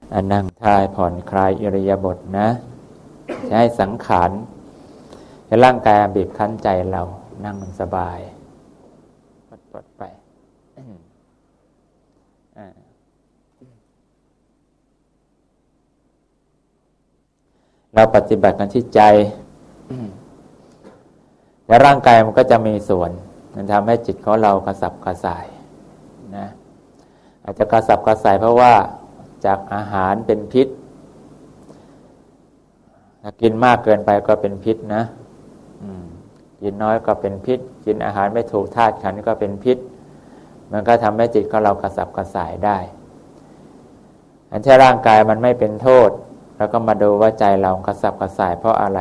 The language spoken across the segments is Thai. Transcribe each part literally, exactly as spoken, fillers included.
อันนั่งทายผ่อนคลายอิริยาบถนะจะให้สังขารให้ร่างกายบีบคั้นใจเรานั่งมันสบายปลดไปเราปฏิบัติกันที่ใจแล้วร่างกายมันก็จะมีส่วนมันทำให้จิตของเรากระสับกระส่ายนะอาจจะกระสับกระส่ายเพราะว่าจากอาหารเป็นพิษถ้ากินมากเกินไปก็เป็นพิษนะกินน้อยก็เป็นพิษกินอาหารไม่ถูกธาตุขันธ์ก็เป็นพิษมันก็ทำให้จิตของเรากระสับกระส่ายได้อันที่ร่างกายมันไม่เป็นโทษแล้วก็มาดูว่าใจเรากระสับกระส่ายเพราะอะไร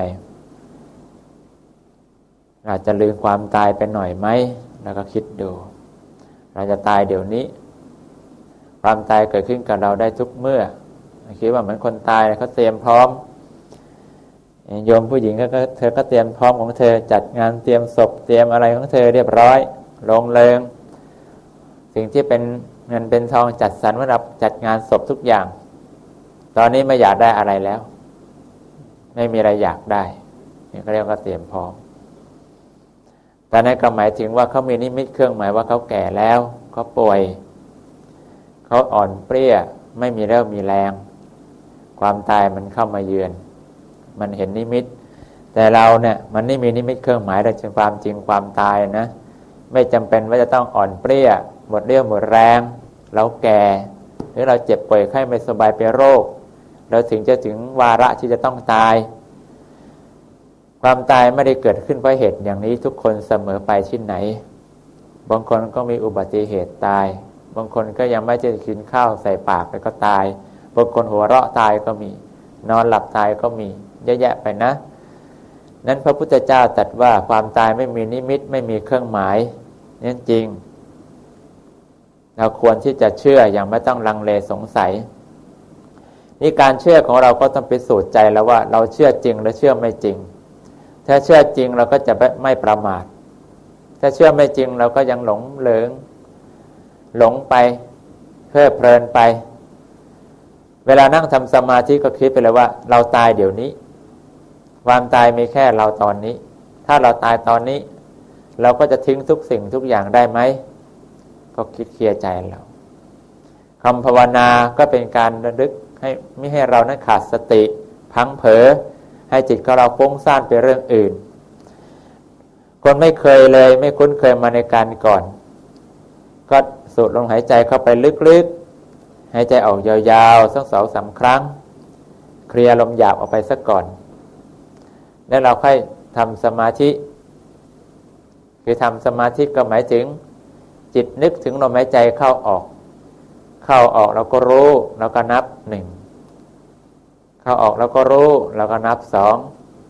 อาจจะลืมความตายไปหน่อยไหมแล้วก็คิดดูเราจะตายเดี๋ยวนี้ความตายเกิดขึ้นกับเราได้ทุกเมื่อคิดว่าเหมือนคนตายเขาเตรียมพร้อมโยมผู้หญิงก็เธอก็เตรียมพร้อมของเธอจัดงานเตรียมศพเตรียมอะไรของเธอเรียบร้อยลงเริงสิ่งที่เป็นเงินเป็นทองจัดสรรสำหรับจัดงานศพทุกอย่างตอนนี้ไม่อยากได้อะไรแล้วไม่มีอะไรอยากได้นี่เขาเรียกว่าเตรียมพร้อมแต่นั่นก็หมายถึงว่าเขามีนิมิตเครื่องหมายว่าเขาแก่แล้วเขาป่วยเขาอ่อนเปรี้ยไม่มีเรี่ยวมีแรงความตายมันเข้ามาเยือนมันเห็นนิมิตแต่เราเนี่ยมันไม่มีนิมิตเครื่องหมายแต่ความจริงความตายนะไม่จำเป็นว่าจะต้องอ่อนเปรี้ยหมดเรี่ยวหมดแรงเราแก่หรือเราเจ็บป่วยไข้ไม่สบายเป็นโรคเราถึงจะถึงวาระที่จะต้องตายความตายไม่ได้เกิดขึ้นเพราะเหตุอย่างนี้ทุกคนเสมอไปที่ไหนบางคนก็มีอุบัติเหตุตายบางคนก็ยังไม่ได้กินข้าวใส่ปากแล้วก็ตายบางคนหัวเราะตายก็มีนอนหลับตายก็มีเยอะแยะไปนะนั้นพระพุทธเจ้าตรัสว่าความตายไม่มีนิมิตไม่มีเครื่องหมายนี่จริงเราควรที่จะเชื่ออย่างไม่ต้องลังเลสงสัยนี่การเชื่อของเราก็ต้องพิสูจน์ใจแล้วว่าเราเชื่อจริงหรือเชื่อไม่จริงถ้าเชื่อจริงเราก็จะไม่ประมาทถ้าเชื่อไม่จริงเราก็ยังหลงเหลิงหลงไปเพลิดเพลินไปเวลานั่งทำสมาธิก็คิดไปเลยว่าเราตายเดี๋ยวนี้ความตายมีแค่เราตอนนี้ถ้าเราตายตอนนี้เราก็จะทิ้งทุกสิ่งทุกอย่างได้ไหมก็คิดเคลียร์ใจเราคำภาวนาก็เป็นการระลึกให้ไม่ให้เรานั้นขาดสติพังเผลอให้จิตของเราฟุ้งซ่านไปเรื่องอื่นคนไม่เคยเลยไม่คุ้นเคยมาในการก่อนก็สูดลมหายใจเข้าไปลึกๆหายใจออกยาวๆสักสองสามครั้งเคลียร์ลมหยาบออกไปสักก่อนแล้วเราค่อยทำสมาธิคือทำสมาธิก็หมายถึงจิตนึกถึงลมหายใจเข้าออกเข้าออกเราก็รู้เราก็นับหนึ่งเข้าออกเราก็รู้เราก็นับสอง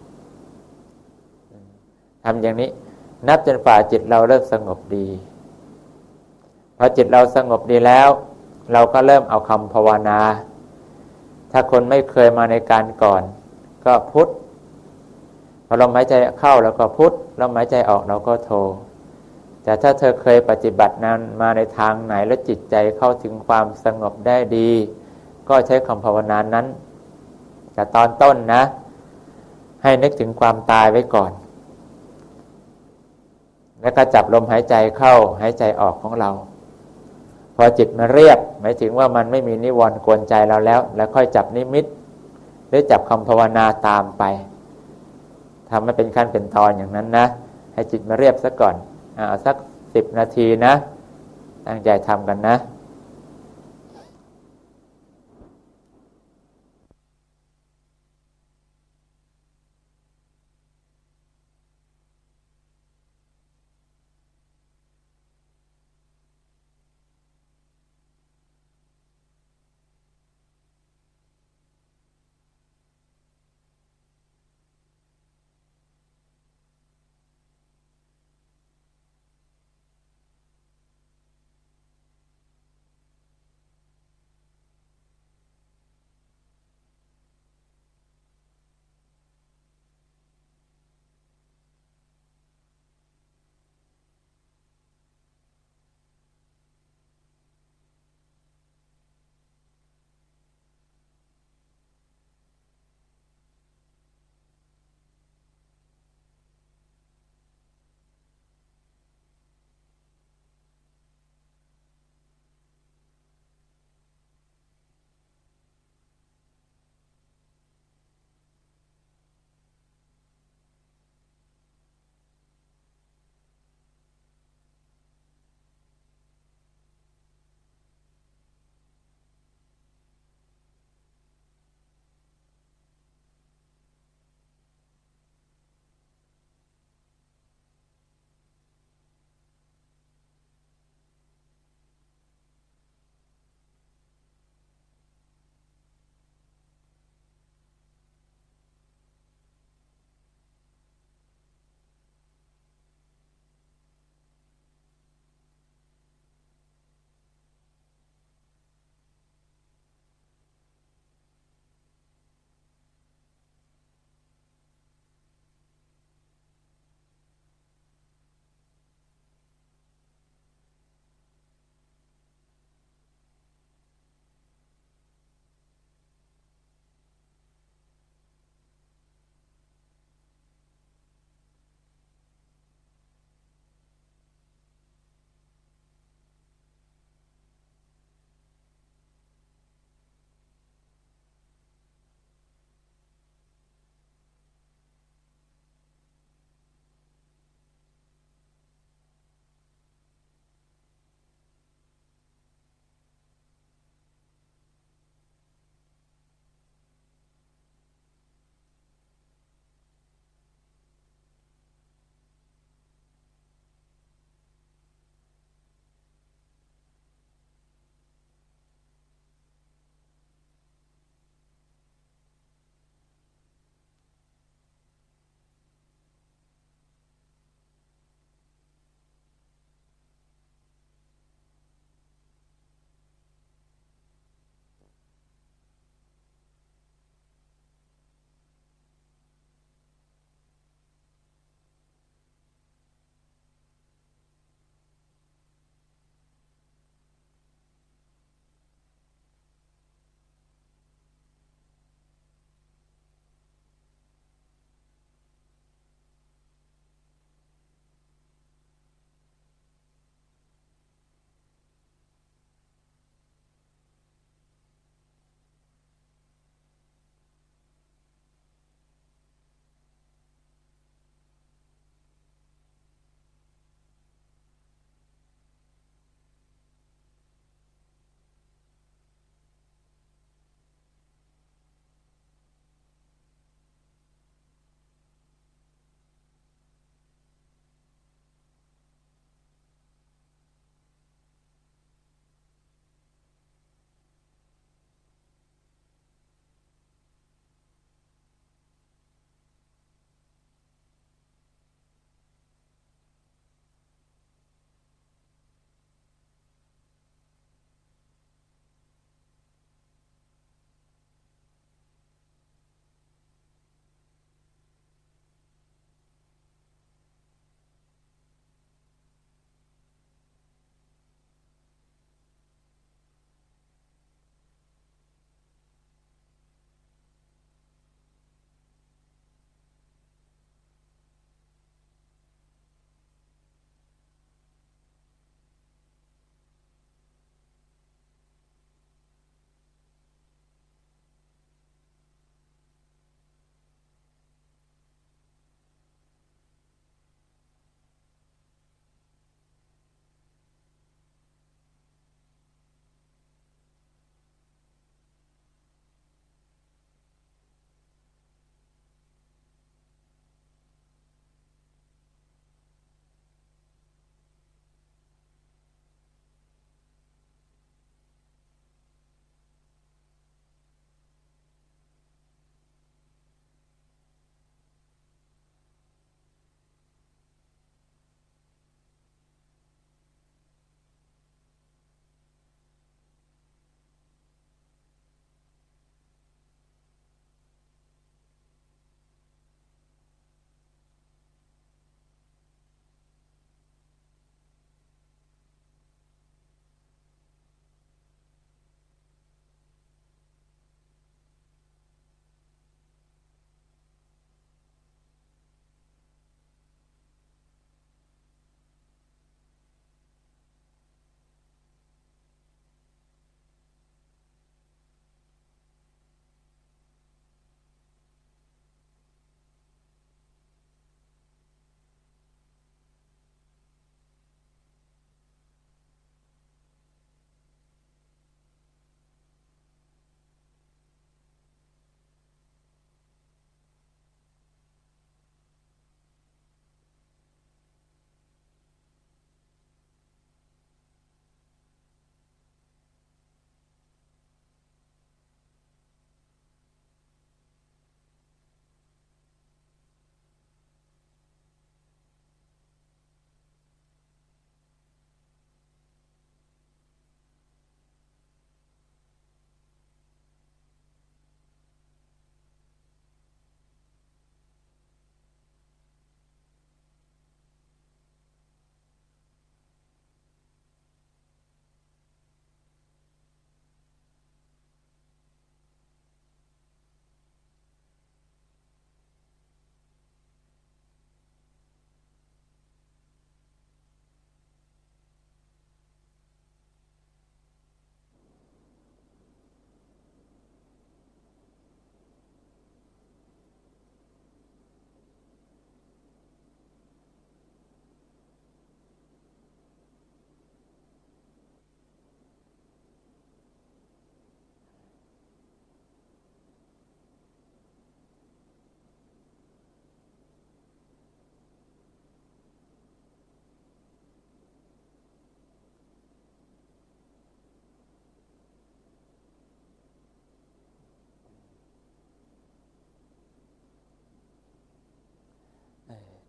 ทำอย่างนี้นับจนฝ่าจิตเราเริ่มสงบดีพอจิตเราสงบดีแล้วเราก็เริ่มเอาคำภาวนาถ้าคนไม่เคยมาในการก่อนก็พุทธพอลมหายใจเข้าแล้วก็พุทธลมหายใจออกเราก็โทแต่ถ้าเธอเคยปฏิบัตินั้นมาในทางไหนและจิตใจเข้าถึงความสงบได้ดีก็ใช้คำภาวนานั้นแต่ตอนต้นนะให้นึกถึงความตายไว้ก่อนแล้วก็จับลมหายใจเข้าหายใจออกของเราพอจิตมันเรียบหมายถึงว่ามันไม่มีนิวรณ์กวนใจเราแล้วแล้วค่อยจับนิมิตหรือจับคำภาวนาตามไปทำให้เป็นขั้นเป็นตอนอย่างนั้นนะให้จิตมาเรียบซะก่อนเอาสักสิบนาทีนะตั้งใจทำกันนะ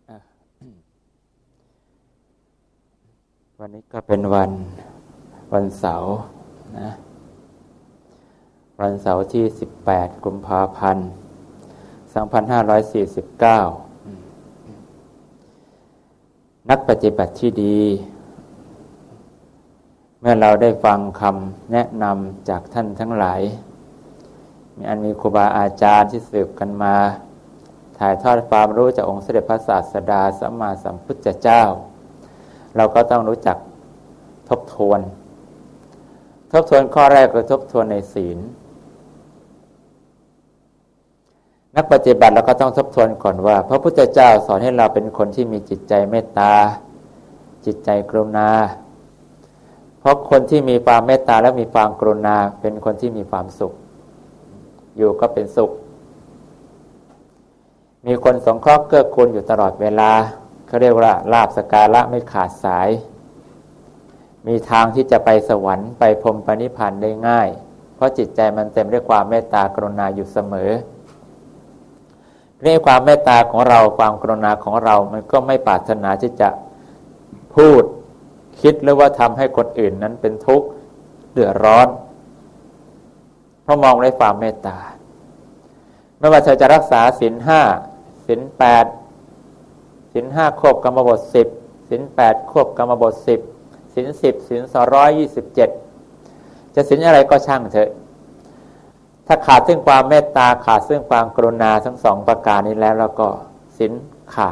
วันนี้ก็เป็นวันวันเสาร์นะวันเสาร์ที่สิบแปดกุมภาพันธ์สองพันห้าร้อยสี่สิบเก้านักปฏิบัติที่ดีเมื่อเราได้ฟังคำแนะนำจากท่านทั้งหลายมีอันมีครูบาอาจารย์ที่สืบกันมาถ่ายทอดความรู้จากองค์สมเด็จพระศาสดาสัมมาสัมพุทธเจ้าเราก็ต้องรู้จักทบทวนทบทวนข้อแรกคือทบทวนในศีลนักปฏิบัติเราก็ต้องทบทวนก่อนว่าพระพุทธเจ้าสอนให้เราเป็นคนที่มีจิตใจเมตตาจิตใจกรุณาเพราะคนที่มีความเมตตาและมีความกรุณาเป็นคนที่มีความสุขอยู่ก็เป็นสุขมีคนสงเคราะห์เกื้อกูลอยู่ตลอดเวลาเขาเรียกว่าลาภสักการะไม่ขาดสายมีทางที่จะไปสวรรค์ไปพรหมปณิพพานได้ง่ายเพราะจิตใจมันเต็มด้วยความเมตตากรุณาอยู่เสมอเรื่องความเมตตาของเราความกรุณาของเรามันก็ไม่ปรารถนาที่จะพูดคิดหรือว่าทำให้คนอื่นนั้นเป็นทุกข์เดือดร้อนเพราะมองด้วยความเมตตาไม่ว่าเธอจะรักษาศีลห้าศีลแปดศีลห้าควบกรรมบทสิบศีลแปดควบกรรมบทสิบศีลสิบศีลสองร้อยยี่สิบเจ็ดจะศีลอะไรก็ช่างเถอะถ้าขาดซึ่งความเมตตาขาดซึ่งความกรุณาทั้งสองประการนี้แล้วแล้วก็ศีลขาด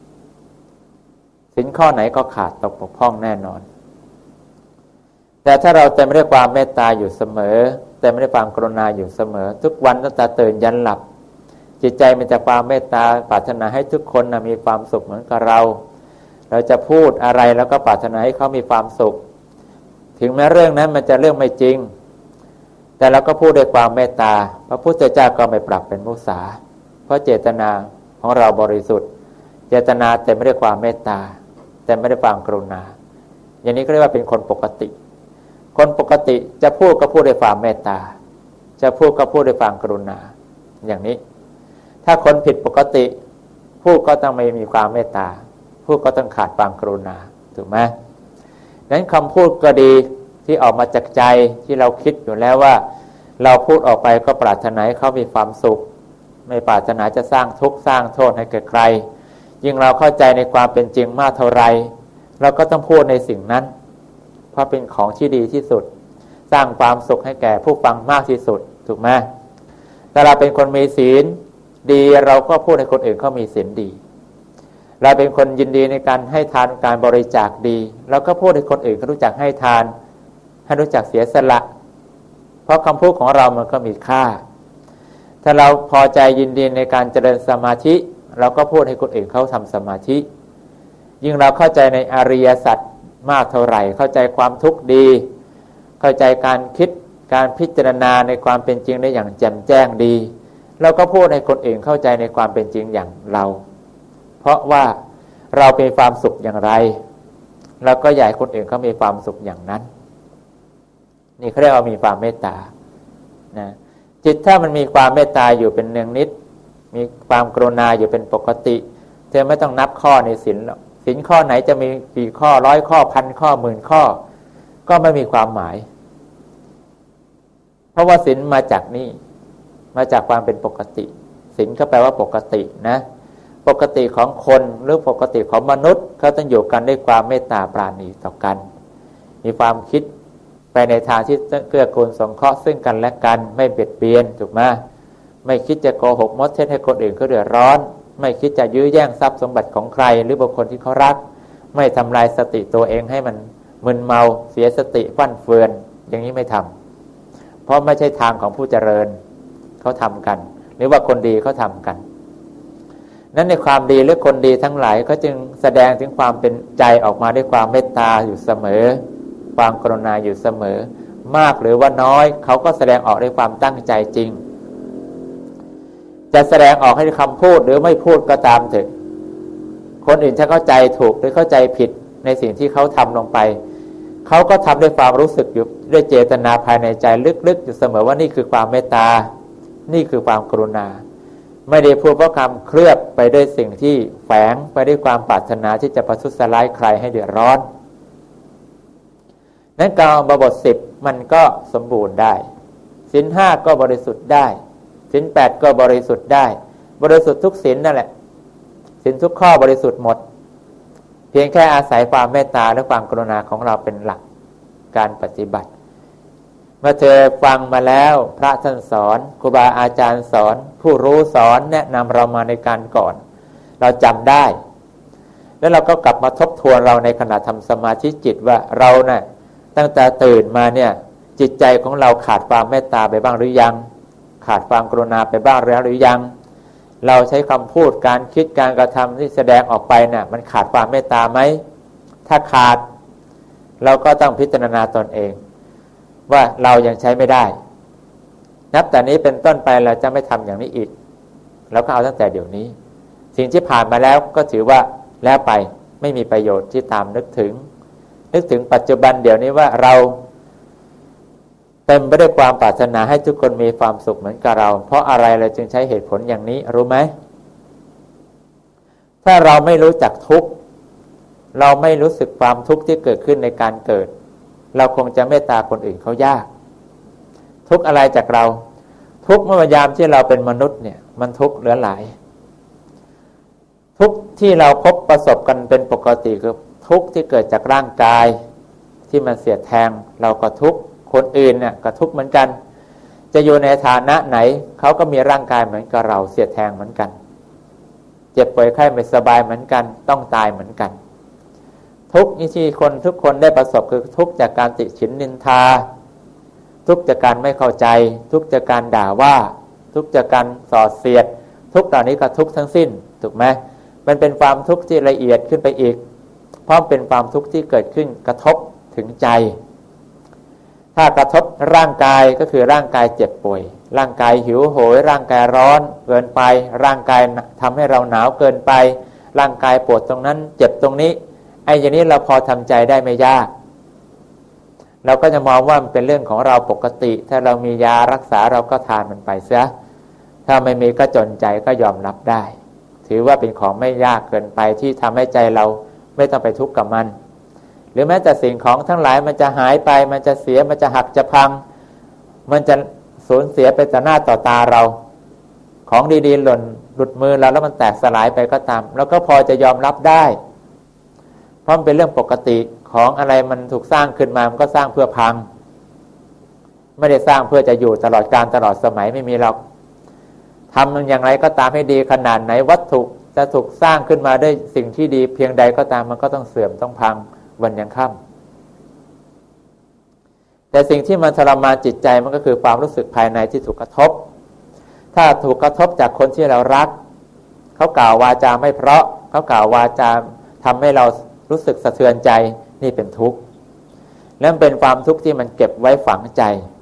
ศีลข้อไหนก็ขาดตกบกพร่องแน่นอนแต่ถ้าเราเต็มไปด้วยความเมตตาอยู่เสมอเต็มไปด้วยความกรุณาอยู่เสมอทุกวันตั้งแต่ตื่นยันหลับจิตใจมีแต่ความเมตตาปรารถนาให้ทุกคนนะมีความสุขเหมือนกับเราเราจะพูดอะไรแล้วก็ปรารถนาให้เขามีความสุขถึงแม้เรื่องนั้นมันจะเรื่องไม่จริงแต่เราก็พูดด้วยความเมตตาพระพุทธเจ้าก็ไม่ปรับเป็นมุสาเพราะเจตนาของเราบริสุทธิ์เจตนาเต็มไปด้วยความเมตตาเต็มไปด้วยความกรุณาอย่างนี้ก็เรียกว่าเป็นคนปกติคนปกติจะพูดก็พูดด้วยความเมตตาจะพูดก็พูดด้วยความกรุณาอย่างนี้ถ้าคนผิดปกติพูดก็ต้องไม่มีความเมตตาพูดก็ต้องขาดความกรุณาถูกไหมนั้นคำพูดก็ดีที่ออกมาจากใจที่เราคิดอยู่แล้วว่าเราพูดออกไปก็ปรารถนาให้เขามีความสุขไม่ปรารถนาจะสร้างทุกข์สร้างโทษให้แก่ใครยิ่งเราเข้าใจในความเป็นจริงมากเท่าไรเราก็ต้องพูดในสิ่งนั้นเพราะเป็นของที่ดีที่สุดสร้างความสุขให้แก่ผู้ฟังมากที่สุดถูกไหมถ้าเราเป็นคนมีศีลดีเราก็พูดให้คนอื่นเขามีศีลดีเราเป็นคนยินดีในการให้ทานการบริจาคดีเราก็พูดให้คนอื่นเขารู้จักให้ทานให้รู้จักเสียสละเพราะคำพูดของเรามันก็มีค่าถ้าเราพอใจยินดีในการเจริญสมาธิเราก็พูดให้คนอื่นเขาทำสมาธิยิ่งเราเข้าใจในอริยสัจมากเท่าไหร่เข้าใจความทุกข์ดีเข้าใจการคิดการพิจารณาในความเป็นจริงได้อย่างแจ่มแจ้งดีเราก็พูดให้คนอื่นเข้าใจในความเป็นจริงอย่างเราเพราะว่าเราเป็นความสุขอย่างไรเราก็อยากให้คนอื่นเขามีความสุขอย่างนั้นนี่เขาเรียกว่ามีความเมตตานะจิตถ้ามันมีความเมตตาอยู่เป็นเนืองนิดมีความกรุณาอยู่เป็นปกติเธอไม่ต้องนับข้อในศีลหรอกศีลข้อไหนจะมีกี่ข้อร้อยข้อพันข้อหมื่นข้อก็ไม่มีความหมายเพราะว่าศีลมาจากนี่มาจากความเป็นปกติศีลก็แปลว่าปกตินะปกติของคนหรือปกติของมนุษย์เขาต้องอยู่กันด้วยความเมตตาปราณีต่อกันมีความคิดไปในทางที่เกื้อกูลสงเคราะห์ซึ่งกันและกันไม่เบียดเบียนถูกไหมไม่คิดจะโกหกมดเท็จให้คนอื่นเขาเดือดร้อนไม่คิดจะยื้อแย่งทรัพย์สมบัติของใครหรือบุคคลที่เขารักไม่ทำลายสติตัวเองให้มันมึนเมาเสียสติฟั่นเฟือนอย่างนี้ไม่ทำเพราะไม่ใช่ทางของผู้เจริญเขาทำกันหรือว่าคนดีเขาทำกันนั้นในความดีหรือคนดีทั้งหลายเขาจึงแสดงถึงความเป็นใจออกมาด้วยความเมตตาอยู่เสมอความกรุณาอยู่เสมอมากหรือว่าน้อยเขาก็แสดงออกด้วยความตั้งใจจริงจะแสดงออกให้คำพูดหรือไม่พูดก็ตามเถอะคนอื่นถ้าเข้าใจถูกหรือเข้าใจผิดในสิ่งที่เขาทำลงไปเขาก็ทำด้วยความรู้สึกอยู่ด้วยเจตนาภายในใจลึกๆอยู่เสมอว่านี่คือความเมตตานี่คือความกรุณาไม่ได้พูดเพราะคำเคลือบไปด้วยสิ่งที่แฝงไปด้วยความปรารถนาที่จะประทุษร้ายใครให้เดือดร้อนนั้นการบวชสิบมันก็สมบูรณ์ได้ศีลห้าก็บริสุทธิ์ได้ศีลแปดก็บริสุทธิ์ได้บริสุทธิ์ทุกศีลนั่นแหละศีลทุกข้อบริสุทธิ์หมดเพียงแค่อาศัยความเมตตาและความกรุณาของเราเป็นหลักการปฏิบัติเมื่อเธอฟังมาแล้วพระท่านสอนครูบาอาจารย์สอนผู้รู้สอนแนะนำเรามาในการก่อนเราจำได้แล้วเราก็กลับมาทบทวนเราในขณะทำสมาธิจิตว่าเราเนะ่ะตั้งแต่ตื่นมาเนี่ยจิตใจของเราขาดความเมตตาไปบ้างหรือยังขาดความกรุณาไปบ้างแล้วหรือยังเราใช้คำพูดการคิดการกระทำที่แสดงออกไปน่ะมันขาดความเมตตาไหมถ้าขาดเราก็ต้องพิจารณาตนเองว่าเรายังใช้ไม่ได้นับแต่นี้เป็นต้นไปเราจะไม่ทำอย่างนี้อีกเราก็เอาตั้งแต่เดี๋ยวนี้สิ่งที่ผ่านมาแล้วก็ถือว่าแล้วไปไม่มีประโยชน์ที่ตามนึกถึงนึกถึงปัจจุบันเดี๋ยวนี้ว่าเราเต็มไปด้วยความปรารถนาให้ทุกคนมีความสุขเหมือนกับเราเพราะอะไรเราจึงใช้เหตุผลอย่างนี้รู้ไหมถ้าเราไม่รู้จักทุกข์เราไม่รู้สึกความทุกข์ที่เกิดขึ้นในการเกิดเราคงจะเมตตาคนอื่นเขายากทุกข์อะไรจากเราทุกข์เมื่อยามที่เราเป็นมนุษย์เนี่ยมันทุกข์เหลือหลายทุกข์ที่เราพบประสบกันเป็นปกติคือทุกข์ที่เกิดจากร่างกายที่มันเสียดแทงเราก็ทุกข์คนอื่นเนี่ยก็ทุกข์เหมือนกันจะอยู่ในฐานะไหนเขาก็มีร่างกายเหมือนกับเราเสียดแทงเหมือนกันเจ็บป่วยไข้ไม่สบายเหมือนกันต้องตายเหมือนกันทุกข์ที่คนทุกคนได้ประสบคือทุกข์จากการติฉินนินทาทุกข์จากการไม่เข้าใจทุกข์จากการด่าว่าทุกข์จากการส่อเสียดทุกข์เหล่านี้ก็ทุกข์ทั้งสิ้นถูกไหมมันเป็นความทุกข์ที่ละเอียดขึ้นไปอีกเพราะเป็นความทุกข์ที่เกิดขึ้นกระทบถึงใจถ้ากระทบร่างกายก็คือร่างกายเจ็บป่วยร่างกายหิวโหยร่างกายร้อนเกินไปร่างกายทำให้เราหนาวเกินไปร่างกายปวดตรงนั้นเจ็บตรงนี้ไอ้อย่างนี้เราพอทำใจได้ไม่ยากเราก็จะมองว่ามันเป็นเรื่องของเราปกติถ้าเรามียารักษาเราก็ทานมันไปเสียถ้าไม่มีก็จนใจก็ยอมรับได้ถือว่าเป็นของไม่ยากเกินไปที่ทำให้ใจเราไม่ต้องไปทุกข์กับมันหรือแม้แต่สิ่งของทั้งหลายมันจะหายไปมันจะเสียมันจะหักจะพังมันจะสูญเสียไปต่อหน้าต่อตาเราของดีๆหล่นหลุดมือเราแล้วมันแตกสลายไปก็ตามแล้วก็พอจะยอมรับได้เพราะมันเป็นเรื่องปกติของอะไรมันถูกสร้างขึ้นมามันก็สร้างเพื่อพังไม่ได้สร้างเพื่อจะอยู่ตลอดกาลตลอดสมัยไม่มีหรอกทำมันอย่างไรก็ตามให้ดีขนาดไหนวัตถุจะถูกสร้างขึ้นมาด้วยสิ่งที่ดีเพียงใดก็ตามมันก็ต้องเสื่อมต้องพังวันยังค่ำแต่สิ่งที่มันทรมานจิตใจมันก็คือความรู้สึกภายในที่ถูกกระทบถ้าถูกกระทบจากคนที่เรารักเขากล่าววาจาไม่เพราะเขากล่าววาจาทำให้เรารู้สึกสะเทือนใจนี่เป็นทุกข์และเป็นความทุกข์ที่มันเก็บไว้ฝังใจ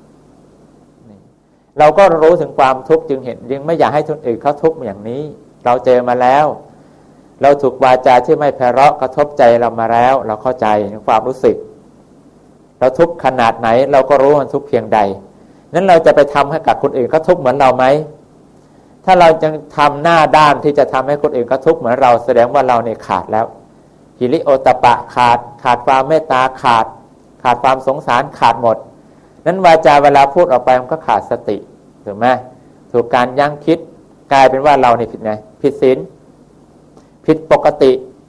เราก็รู้ถึงความทุกข์จึงเห็นจึงไม่อยากให้คนอื่นเขาทุกข์อย่างนี้เราเจอมาแล้วเราถูกวาจาที่ไม่ไพเราะกระทบใจเรามาแล้วเราเข้าใจถึงความรู้สึกเราทุกข์ขนาดไหนเราก็รู้มันทุกข์เพียงใดนั้นเราจะไปทำให้กับคนอื่นเขาทุกข์เหมือนเราไหมถ้าเราจะทำหน้าด้านที่จะทำให้คนอื่นเขาทุกข์เหมือนเราแสดงว่าเราเนี่ยขาดแล้วหิริโอตปะขาดขาดความเมตตาขาดขาดความสงสารขาดหมดนั้นวาจาเวลาพูดออกไปมันก็ขาดสติถูกไหมถูกการยั้งคิดกลายเป็นว่าเราเนี่ยผิดไงผิดศีลผิดปกติ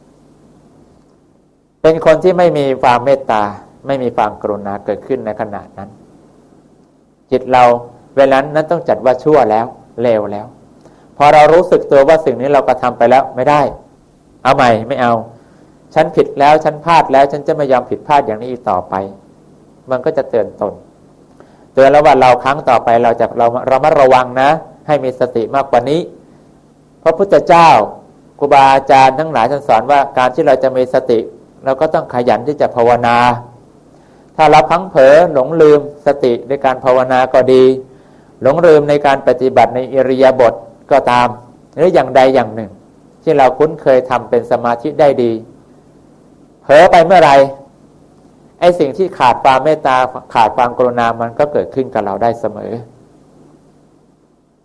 เป็นคนที่ไม่มีความเมตตาไม่มีความกรุณาเกิดขึ้นในขณะนั้นจิตเราเวลานั้นต้องจัดว่าชั่วแล้วเลวแล้วพอเรารู้สึกตัวว่าสิ่งนี้เรากระทำไปแล้วไม่ได้เอาใหม่ไม่เอาฉันผิดแล้วฉันพลาดแล้วฉันจะไม่ยอมผิดพลาดอย่างนี้อีกต่อไปมันก็จะเตือนตนเตือนแล้วว่าเราครั้งต่อไปเราจะเราเรามาระวังนะให้มีสติมากกว่านี้พระพุทธเจ้าครูบาอาจารย์ทั้งหลายท่านสอนว่าการที่เราจะมีสติเราก็ต้องขยันที่จะภาวนาถ้าเราพลั้งเผลอหลงลืมสติในการภาวนาก็ดีหลงลืมในการปฏิบัติในอิริยาบถก็ตามหรืออย่างใดอย่างหนึ่งที่เราคุ้นเคยทำเป็นสมาธิได้ดีเผลอไปเมื่อไรไอ้สิ่งที่ขาดความเมตตาขาดความกรุณามันก็เกิดขึ้นกับเราได้เสมอ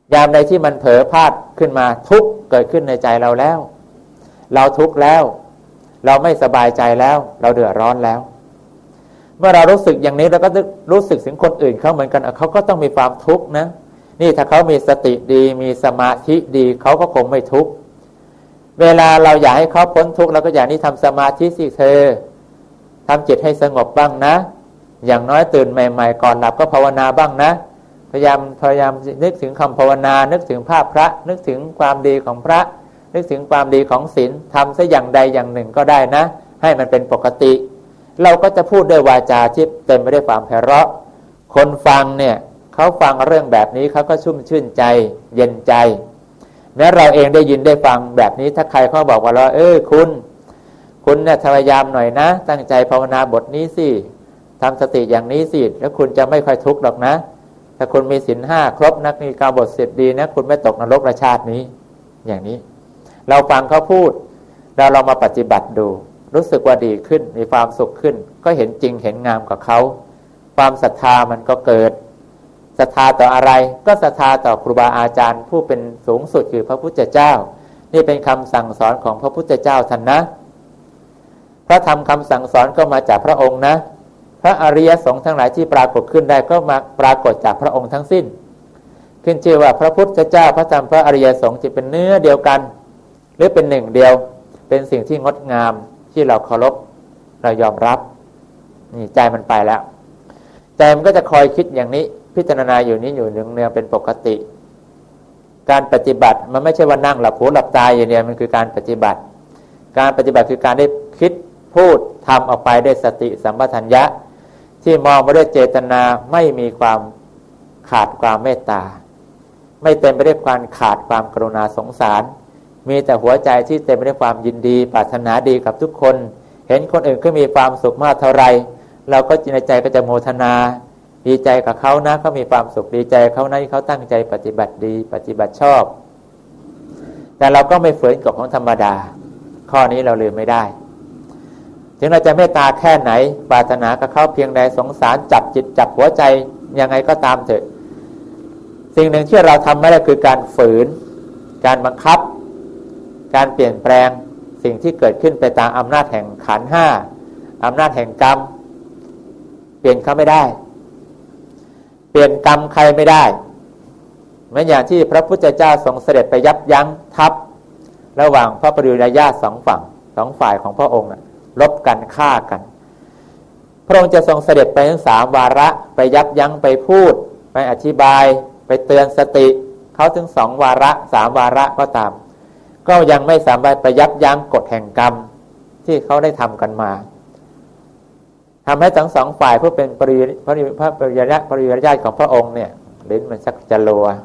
ยามใดที่มันเผลอพลาดขึ้นมาทุกข์เกิดขึ้นในใจเราแล้วเราทุกข์แล้วเราไม่สบายใจแล้วเราเดือดร้อนแล้วเมื่อเรารู้สึกอย่างนี้เราก็รู้สึกถึงคนอื่นเขาเหมือนกันเขาก็ต้องมีความทุกข์นะนี่ถ้าเขามีสติดีมีสมาธิดีเขาก็คงไม่ทุกข์เวลาเราอยากให้เขาพ้นทุกข์เราก็อย่างนี้ทำสมาธิสิเธอทำจิตให้สงบบ้างนะอย่างน้อยตื่นใหม่ๆก่อนหลับก็ภาวนาบ้างนะพยายามพยายามนึกถึงคำภาวนานึกถึงภาพพระนึกถึงความดีของพระนึกถึงความดีของศีลทำซะอย่างใดอย่างหนึ่งก็ได้นะให้มันเป็นปกติเราก็จะพูดด้วยวาจาที่เต็มไปด้วยความไพเราะคนฟังเนี่ยเขาฟังเรื่องแบบนี้เขาก็ชุ่มชื่นใจเย็นใจแม้เราเองได้ยินได้ฟังแบบนี้ถ้าใครเขาบอกว่าเราเออคุณคุณเนี่ยพยายามหน่อยนะตั้งใจภาวนาบทนี้สิทำสติอย่างนี้สิแล้วคุณจะไม่ค่อยทุกข์หรอกนะถ้าคุณมีศีลห้าครบนักมีกาบทสิบดีนะคุณไม่ตกนรกในชาตินี้อย่างนี้เราฟังเขาพูดเราเรามาปฏิบัติดูรู้สึกว่าดีขึ้นมีความสุขขึ้นก็เห็นจริงเห็นงามกับเขาความศรัทธามันก็เกิดศรัทธาต่ออะไรก็ศรัทธาต่อครูบาอาจารย์ผู้เป็นสูงสุดคือพระพุทธเจ้านี่เป็นคำสั่งสอนของพระพุทธเจ้าท่านนะพระธรรมคำสั่งสอนก็มาจากพระองค์นะพระอริยสงฆ์ทั้งหลายที่ปรากฏขึ้นได้ก็มาปรากฏจากพระองค์ทั้งสิ้นขึ้นชื่อว่าพระพุทธเจ้าพระธรรมพระอริยสงฆ์จะเป็นเนื้อเดียวกันหรือเป็นหนึ่งเดียวเป็นสิ่งที่งดงามที่เราเคารพเรายอมรับนี่ใจมันไปแล้วใจมันก็จะคอยคิดอย่างนี้พิจารณาอยู่นี้อยู่เนืองๆเป็นปกติการปฏิบัติมันไม่ใช่ว่านั่งหลับหูหลับตาอย่างเดียวมันคือการปฏิบัติการปฏิบัติคือการได้คิดพูดทำออกไปด้วยสติสัมปชัญญะที่มองมาด้วยเจตนาไม่มีความขาดความเมตตาไม่เต็มไปด้วยความขาดความกรุณาสงสารมีแต่หัวใจที่เต็มไปด้วยความยินดีปรารถนาดีกับทุกคนเห็นคนอื่นก็มีความสุขมากเท่าไรเราก็ในใจก็จะโมทนาดีใจกับเขานะเขามีความสุขดีใจเขานะที่เขาตั้งใจปฏิบัติดีปฏิบัติชอบแต่เราก็ไม่ฝืนกฎของธรรมดาข้อนี้เราลืมไม่ได้ถึงเราจะเมตตาแค่ไหนปรารถนากับเขาเพียงใดสงสารจับจิตจับหัวใจยังไงก็ตามเถอะสิ่งหนึ่งที่เราทำไม่ได้คือการฝืนการบังคับการเปลี่ยนแปลงสิ่งที่เกิดขึ้นไปตามอำนาจแห่งขันธ์ห้าอำนาจแห่งกรรมเปลี่ยนเขาไม่ได้เปลี่ยนกรรมใครไม่ได้เหมือนอย่างที่พระพุทธเจ้าทรงเสด็จไปยับยั้งทัพระหว่างพระปริยญาติสองฝั่งสองฝ่ายของพระองค์รบกันฆ่ากันพระองค์จะทรงเสด็จไปทั้งสามวาระไปยับยั้งไปพูดไปอธิบายไปเตือนสติเขาถึงสองวาระสามวาระก็ตามก็ยังไม่สามารถไปยับยั้งกฎแห่งกรรมที่เขาได้ทำกันมาทำให้ทั้งสองฝ่ายผู้เป็นปริยพระพระปริยญาติปริยญาติของพระองค์เนี่ยลิ้นมันชักจะรัว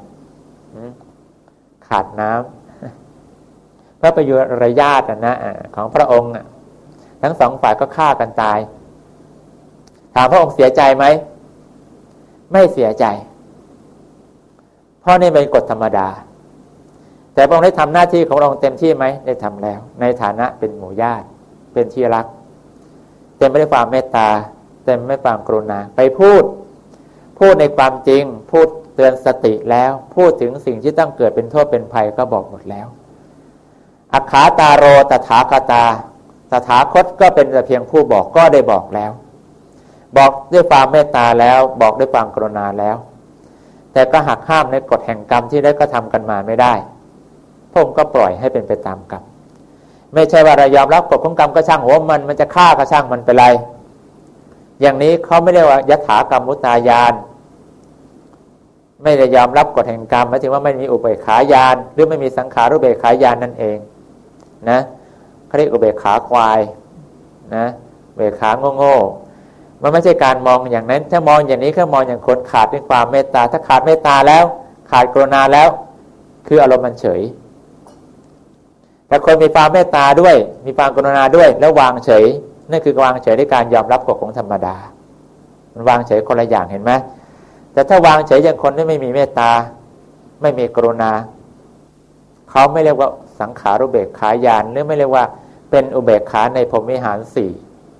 ขาดน้ำพระปริยญาตินะของพระองค์ทั้งสองฝ่ายก็ฆ่ากันตายถามพระองค์เสียใจไหมไม่เสียใจเพราะนี่เป็นกฎธรรมดาแต่พระองค์ได้ทำหน้าที่ของพระองค์เต็มที่ไหมได้ทำแล้วในฐานะเป็นหมู่ญาติเป็นที่รักเต็มไปด้วยความเมตตาเต็มไปด้วยความกรุณาไปพูดพูดในความจริงพูดเตือนสติแล้วพูดถึงสิ่งที่ต้องเกิดเป็นโทษเป็นภัยก็บอกหมดแล้วอัคขาตาโรตถาคตาตถาคตก็เป็นแต่เพียงผู้บอกก็ได้บอกแล้วบอกด้วยความเมตตาแล้วบอกด้วยความกรุณาแล้วแต่ก็หักห้ามในกฎแห่งกรรมที่ได้กระทำกันมาไม่ได้พระองค์ก็ปล่อยให้เป็นไปตามกรรมไม่ใช่ว่าเรายอมรับกฎของกรรมก็ช่างหัวมันมันจะฆ่าก็ช่างมันไปไรอย่างนี้เขาไม่ได้ว่ายถากรรมมุตายานไม่ได้ยอมรับกฎแห่งกรรมหมายถึงว่าไม่มีอุเบกขาญาณหรือไม่มีสังขารุเบกขาญาณนั่นเองนะเขาเรียกอุเบกขาควายนะอุเบกขาโง่ๆมันไม่ใช่การมองอย่างนั้นถ้ามองอย่างนี้ก็มองอย่างคนขาดด้วยความเมตตาถ้าขาดเมตตาแล้วขาดกรุณาแล้วคืออารมณ์มันเฉยแต่คนมีความเมตตาด้วยมีความกรุณาด้วยแล้ววางเฉยนั่นคือวางเฉยด้วยการยอมรับกฎของธรรมดามันวางเฉยคนละอย่างเห็นไหมแต่ถ้าวางเฉยอย่างคนที่ไม่มีเมตตาไม่มีกรุณาเขาไม่เรียกว่าสังขารุเบกขาญาณหรือไม่เรียกว่าเป็นอุเบกขาในพรหมวิหารสี่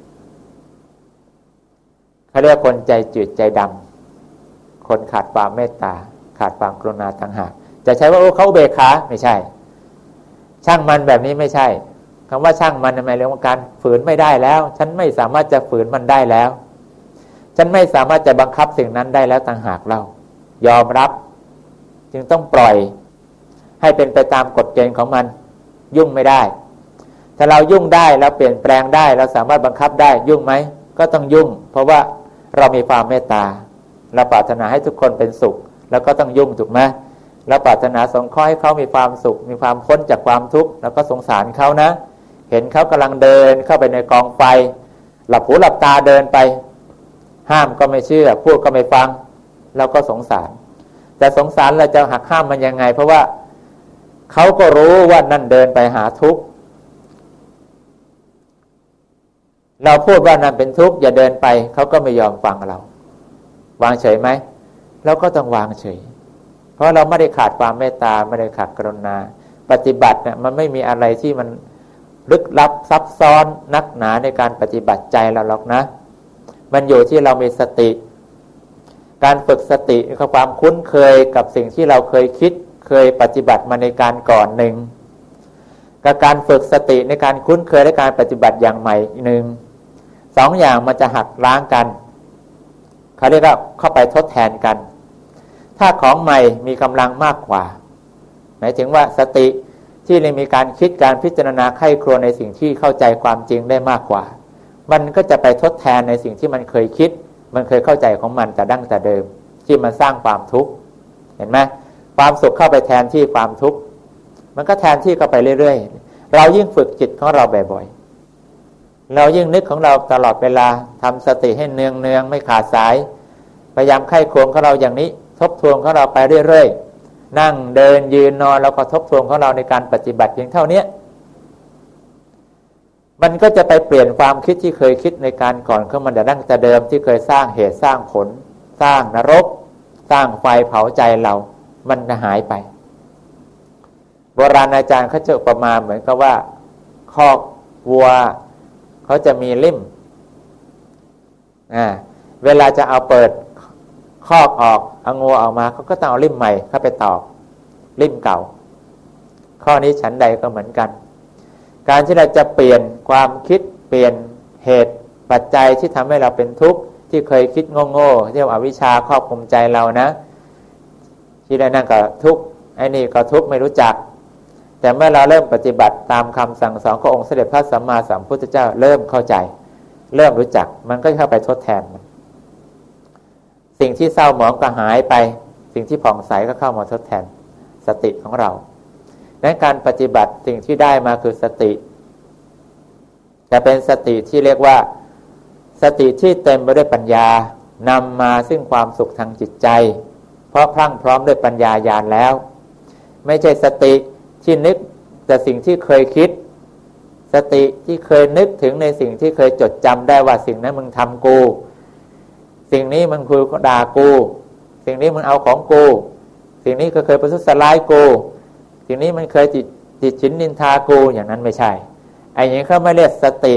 เขาเรียกคนใจจืดใจดำคนขาดความเมตตาขาดความกรุณาต่างหากจะใช้ว่าโอ้เขาอุเบกขาไม่ใช่ช่างมันแบบนี้ไม่ใช่คำว่าช่างมันหมายถึงว่าการฝืนไม่ได้แล้วฉันไม่สามารถจะฝืนมันได้แล้วฉันไม่สามารถจะบังคับสิ่งนั้นได้แล้วต่างหากเรายอมรับจึงต้องปล่อยให้เป็นไปตามกฎเกณฑ์ของมันยุ่งไม่ได้ถ้าเรายุ่งได้เราเปลี่ยนแปลงได้เราสามารถบังคับได้ยุ่งไหมก็ต้องยุ่งเพราะว่าเรามีความเมตตาเราปรารถนาให้ทุกคนเป็นสุขแล้วก็ต้องยุ่งถูกไหมเราปรารถนาสงเคราะห์ให้เขามีความสุขมีความพ้นจากความทุกข์แล้วก็สงสารเขานะเห็นเขากำลังเดินเข้าไปในกองไฟหลับหูหลับตาเดินไปห้ามก็ไม่เชื่อพูดก็ไม่ฟังเราก็สงสารแต่สงสารเราจะหักห้ามมันยังไงเพราะว่าเขาก็รู้ว่านั่นเดินไปหาทุกข์เราพูดว่านั่นเป็นทุกข์อย่าเดินไปเขาก็ไม่ยอมฟังเราวางเฉยไหมเราก็ต้องวางเฉยเพราะเราไม่ได้ขาดความเมตตาไม่ได้ขาดกรุณาปฏิบัติเนี่ยมันไม่มีอะไรที่มันลึกลับซับซ้อนนักหนาในการปฏิบัติใจเราหรอกนะมันอยู่ที่เรามีสติการฝึกสติคือความคุ้นเคยกับสิ่งที่เราเคยคิดเคยปฏิบัติมาในการก่อนหนึ่งกับการฝึกสติในการคุ้นเคยและการปฏิบัติอย่างใหม่หนึ่งสองอย่างมันจะหักล้างกันเขาเรียกว่าเข้าไปทดแทนกันถ้าของใหม่มีกำลังมากกว่าหมายถึงว่าสติที่เลยมีการคิดการพิจารณาไข้ครวญในสิ่งที่เข้าใจความจริงได้มากกว่ามันก็จะไปทดแทนในสิ่งที่มันเคยคิดมันเคยเข้าใจของมันแต่ดั้งแต่เดิมที่มันสร้างความทุกข์เห็นไหมความสุขเข้าไปแทนที่ความทุกข์มันก็แทนที่เข้าไปเรื่อยๆเรายิ่งฝึกจิตของเราบ่อยๆเรายิ่งนึกของเราตลอดเวลาทำสติให้เนืองๆไม่ขาดสายพยายามไข้ครวญของเราอย่างนี้ทบทวนของเราไปเรื่อยๆนั่งเดินยืนนอนแล้วก็ทบทวนของเราในการปฏิบัติเพียงเท่านี้มันก็จะไปเปลี่ยนความคิดที่เคยคิดในการก่อนของมันแต่ดั้งแต่เดิมที่เคยสร้างเหตุสร้างผลสร้างนรกสร้างไฟเผาใจเรามันจะหายไปโบราณอาจารย์เขาจะอุปมาเหมือนกับว่าคอกวัวเขาจะมีลิ่มอ่าเวลาจะเอาเปิดคอกออกเอางัวออกมาเขาก็ต้องเอาลิ่มใหม่เข้าไปตอกลิ่มเก่าข้อนี้ฉันใดก็เหมือนกันการที่เราจะเปลี่ยนความคิดเปลี่ยนเหตุปัจจัยที่ทำให้เราเป็นทุกข์ที่เคยคิดโง่ๆที่อวิชชาครอบคุมใจเรานะที่ได้นั่นก็ทุกข์ไอ้นี่ก็ทุกข์ไม่รู้จักแต่เมื่อเราเริ่มปฏิบัติตามคำสั่งสอนขององค์เสด็จพระสัมมาสัมพุทธเจ้าเริ่มเข้าใจเริ่มรู้จักมันก็เข้าไปทดแทนมันสิ่งที่เศร้าหมองก็หายไปสิ่งที่ผ่องใสก็เข้ามาทดแทนสติของเราในการปฏิบัติสิ่งที่ได้มาคือสติแต่เป็นสติที่เรียกว่าสติที่เต็มไปด้วยปัญญานำมาซึ่งความสุขทางจิตใจเพราะพรั่งพร้อมด้วยปัญญาญาณแล้วไม่ใช่สติที่นึกแต่สิ่งที่เคยคิดสติที่เคยนึกถึงในสิ่งที่เคยจดจำได้ว่าสิ่งนั้นมึงทำกูสิ่งนี้มันคือด่ากูสิ่งนี้มันเอาของกูสิ่งนี้ก็เคยประทุษร้ายกูสิ่งนี้มันเคยจิตจิตฉินนินทากูอย่างนั้นไม่ใช่ไอ้อย่างนี้เขาไม่เรียกสติ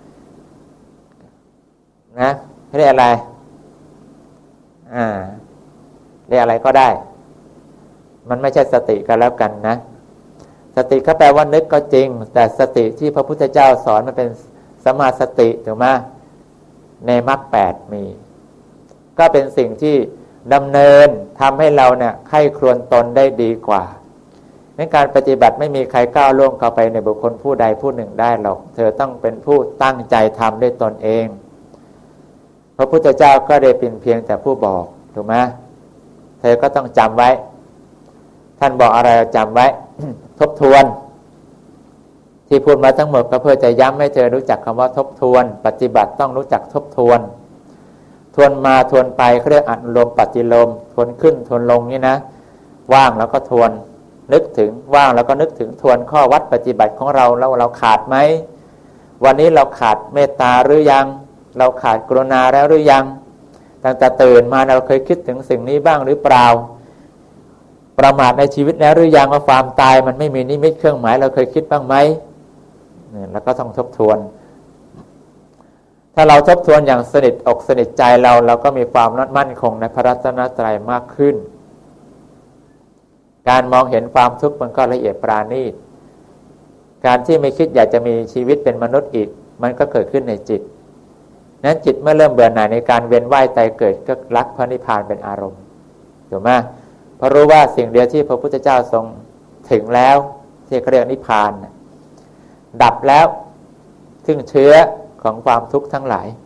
นะเรียกอะไรอ่าเรียกอะไรก็ได้มันไม่ใช่สติกันแล้วกันนะสติเขาแปลว่านึกก็จริงแต่สติที่พระพุทธเจ้าสอนมันเป็นสัมมาสติถูกไหมในมรรคแปดมีก็เป็นสิ่งที่ดำเนินทำให้เราเนี่ยไข้ครวญตนได้ดีกว่าในการปฏิบัติไม่มีใครก้าวล่วงเข้าไปในบุคคลผู้ใดผู้หนึ่งได้หรอกเธอต้องเป็นผู้ตั้งใจทำด้วยตนเองพระพุทธเจ้าก็ได้เป็นเพียงแต่ผู้บอกถูกไหมเธอก็ต้องจำไว้ท่านบอกอะไรจำไว้ ทบทวนที่พูดมาทั้งหมดก็เพื่อจะย้ำให้เธอรู้จักคำว่าทบทวนปฏิบัติต้องรู้จักทบทวนทวนมาทวนไปเขาเรียกอนุโลมปฏิโลมทวนขึ้นทวนลงนี่นะว่างแล้วก็ทวนนึกถึงว่างแล้วก็นึกถึงทวนข้อวัดปฏิบัติของเราแล้วเราขาดไหมวันนี้เราขาดเมตตาหรือยังเราขาดกรุณาแล้วหรือยังตั้งแต่ตื่นมาเราเคยคิดถึงสิ่งนี้บ้างหรือเปล่าประมาทในชีวิตแล้วหรือยังว่าความตายมันไม่มีนิมิตเครื่องหมายเราเคยคิดบ้างไหมเนี่ยแล้วก็ต้องทบทวนถ้าเราทบทวนอย่างสนิทอกสนิทใจเราเราก็มีความมั่นคงในพระรัตนตรัยมากขึ้นการมองเห็นความทุกข์มันก็ละเอียดปราณีตการที่ไม่คิดอยากจะมีชีวิตเป็นมนุษย์อีกมันก็เกิดขึ้นในจิตนั้นจิตเมื่อเริ่มเบื่อหน่ายในการเวียนว่ายตายเกิดก็รักพระนิพพานเป็นอารมณ์ถูกไหมเพราะรู้ว่าสิ่งเดียวที่พระพุทธเจ้าทรงถึงแล้วที่เรียกนิพพานดับแล้วซึ่งเชื้อของความทุกข์ทั้งหลาย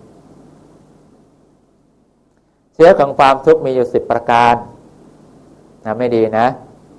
เชื้อของความทุกข์มีอยู่สิบประการนะไม่ดีนะ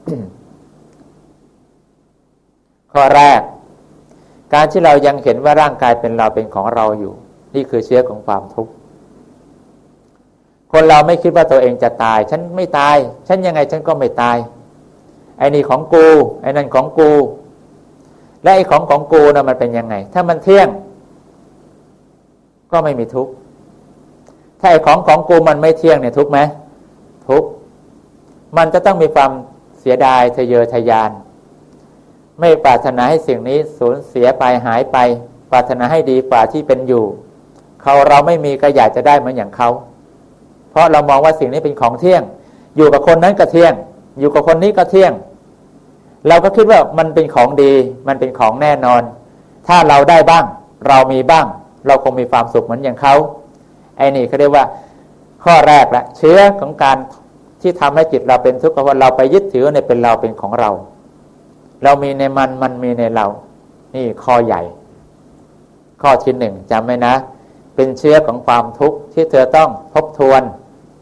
ข้อแรกการที่เรายังเห็นว่าร่างกายเป็นเราเป็นของเราอยู่นี่คือเชื้อของความทุกข์คนเราไม่คิดว่าตัวเองจะตายฉันไม่ตายฉันยังไงฉันก็ไม่ตายไอ้นี่ของกูไอ้นั่นของกูและไอ้ของของกูนะมันเป็นยังไงถ้ามันเที่ยงก็ไม่มีทุกข์ถ้าไอ้ของของกูมันไม่เที่ยงเนี่ยทุกข์ไหมทุกข์มันจะต้องมีความเสียดายทะเยอทะยานไม่ปรารถนาให้สิ่งนี้สูญเสียไปหายไปปรารถนาให้ดีกว่าที่เป็นอยู่เขาเราไม่มีก็อยากจะได้เหมือนอย่างเขาเพราะเรามองว่าสิ่งนี้เป็นของเที่ยงอยู่กับคนนั้นก็เที่ยงอยู่กับคนนี้ก็เที่ยงเราก็คิดว่ามันเป็นของดีมันเป็นของแน่นอนถ้าเราได้บ้างเรามีบ้างเราคงมีความสุขเหมือนอย่างเขาไอ้นี่เขาเรียกว่าข้อแรกละเชื้อของการที่ทำให้จิตเราเป็นทุกข์เพราะว่าเราไปยึดถือในเป็นเราเป็นของเราเรามีในมันมันมีในเรานี่ข้อใหญ่ข้อที่หนึ่งจำไว้นะเป็นเชื้อของความทุกข์ที่เธอต้องทบทวน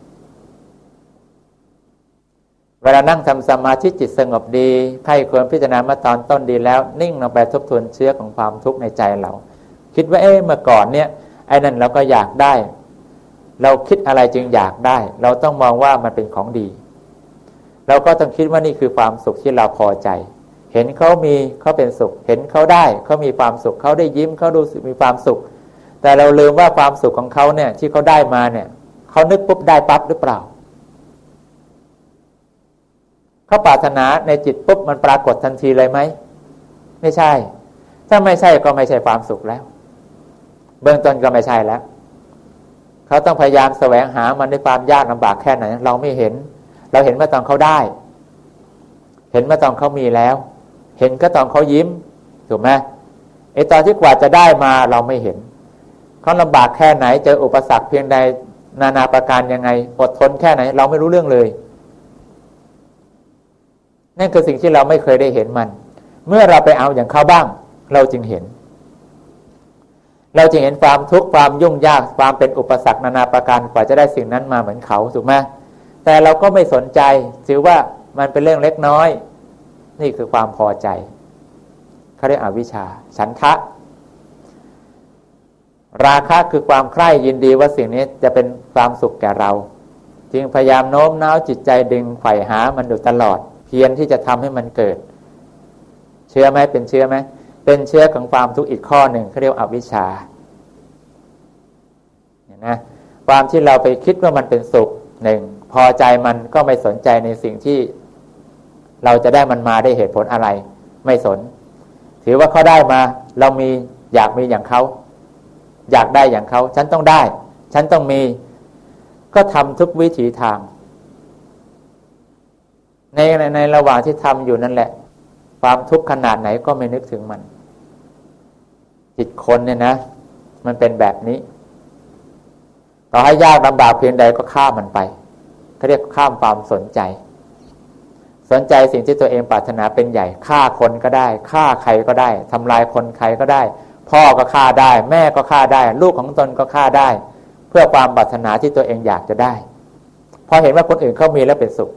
เวลานั่งทำสมาธิจิตสงบดีใครควรพิจารณาเมื่อตอนต้นดีแล้วนิ่งลงไปทบทวนเชื้อของความทุกข์ในใจเราคิดว่าเอ๊ะเมื่อก่อนเนี่ยไอ้นั่นเราก็อยากได้เราคิดอะไรจึงอยากได้เราต้องมองว่ามันเป็นของดีเราก็ต้องคิดว่านี่คือความสุขที่เราพอใจเห็นเขามีเขาเป็นสุขเห็นเขาได้เขามีความสุขเขาได้ยิ้มเขาดูมีความสุขแต่เราลืมว่าความสุขของเขาเนี่ยที่เขาได้มาเนี่ยเขานึกปุ๊บได้ปั๊บหรือเปล่าเขาปรารถนาในจิตปุ๊บมันปรากฏทันทีเลยไหมไม่ใช่ถ้าไม่ใช่ก็ไม่ใช่ความสุขแล้วเบื้องต้นก็ไม่ใช่แล้วเขาต้องพยายามแสวงหามันด้วยความยากลำบากแค่ไหนเราไม่เห็นเราเห็นเมื่อตอนเขาได้เห็นเมื่อตอนเขามีแล้วเห็นก็ตอนเขายิ้มถูกไหมไอ้ตอนที่กว่าจะได้มาเราไม่เห็นเขาลำบากแค่ไหนเจออุปสรรคเพียงใดนานาประการยังไงอดทนแค่ไหนเราไม่รู้เรื่องเลยนั่นคือสิ่งที่เราไม่เคยได้เห็นมันเมื่อเราไปเอาอย่างเขาบ้างเราจึงเห็นเราจึงเห็นความทุกข์ความยุ่งยากความเป็นอุปสรรคนานาประการกว่าจะได้สิ่งนั้นมาเหมือนเขาถูกไหมแต่เราก็ไม่สนใจถือว่ามันเป็นเรื่องเล็กน้อยนี่คือความพอใจเขาเรียกอวิชชาฉันทะราคะคือความใคร่ยินดีว่าสิ่งนี้จะเป็นความสุขแก่เราจึงพยายามโน้มน้าวจิตใจดึงไขว่หามันอยู่ตลอดเพียรที่จะทำให้มันเกิดเชื่อไหมเป็นเชื่อไหมเป็นเชื้อของความทุกข์อีกข้อหนึ่งเขาเรียกอวิชชาเนี่ยนะความที่เราไปคิดว่ามันเป็นสุขหนึ่งพอใจมันก็ไม่สนใจในสิ่งที่เราจะได้มันมาได้เหตุผลอะไรไม่สนถือว่าเขาได้มาเรามีอยากมีอย่างเขาอยากได้อย่างเขาฉันต้องได้ฉันต้องมีก็ทำทุกวิถีทางในในในระหว่างที่ทำอยู่นั่นแหละความทุกข์ขนาดไหนก็ไม่นึกถึงมันจิตคนเนี่ยนะมันเป็นแบบนี้ต่อให้ยากลำบากเพียงใดก็ข้ามมันไปเขาเรียกข้ามความสนใจสนใจสิ่งที่ตัวเองปรารถนาเป็นใหญ่ฆ่าคนก็ได้ฆ่าใครก็ได้ทำลายคนใครก็ได้พ่อก็ฆ่าได้แม่ก็ฆ่าได้ลูกของตนก็ฆ่าได้เพื่อความปรารถนาที่ตัวเองอยากจะได้พอเห็นว่าคนอื่นเขามีแล้วเป็นสุข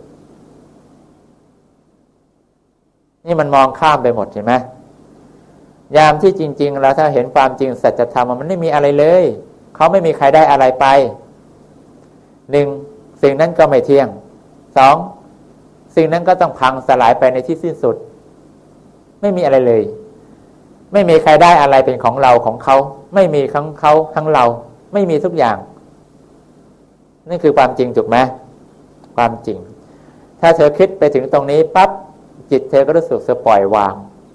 นี่มันมองข้ามไปหมดเห็นไหมยามที่จริงๆแล้วถ้าเห็นความจริงสัจธรรมมันไม่มีอะไรเลยเขาไม่มีใครได้อะไรไปหนึ่งสิ่งนั้นก็ไม่เที่ยงสองสิ่งนั้นก็ต้องพังสลายไปในที่สิ้นสุดไม่มีอะไรเลยไม่มีใครได้อะไรเป็นของเราของเขาไม่มีทั้งเขาทั้งเราไม่มีทุกอย่างนี่คือความจริงถูกไหมความจริงถ้าเธอคิดไปถึงตรงนี้ปั๊บจิตเธอก็รู้สึกจะปล่อยวาง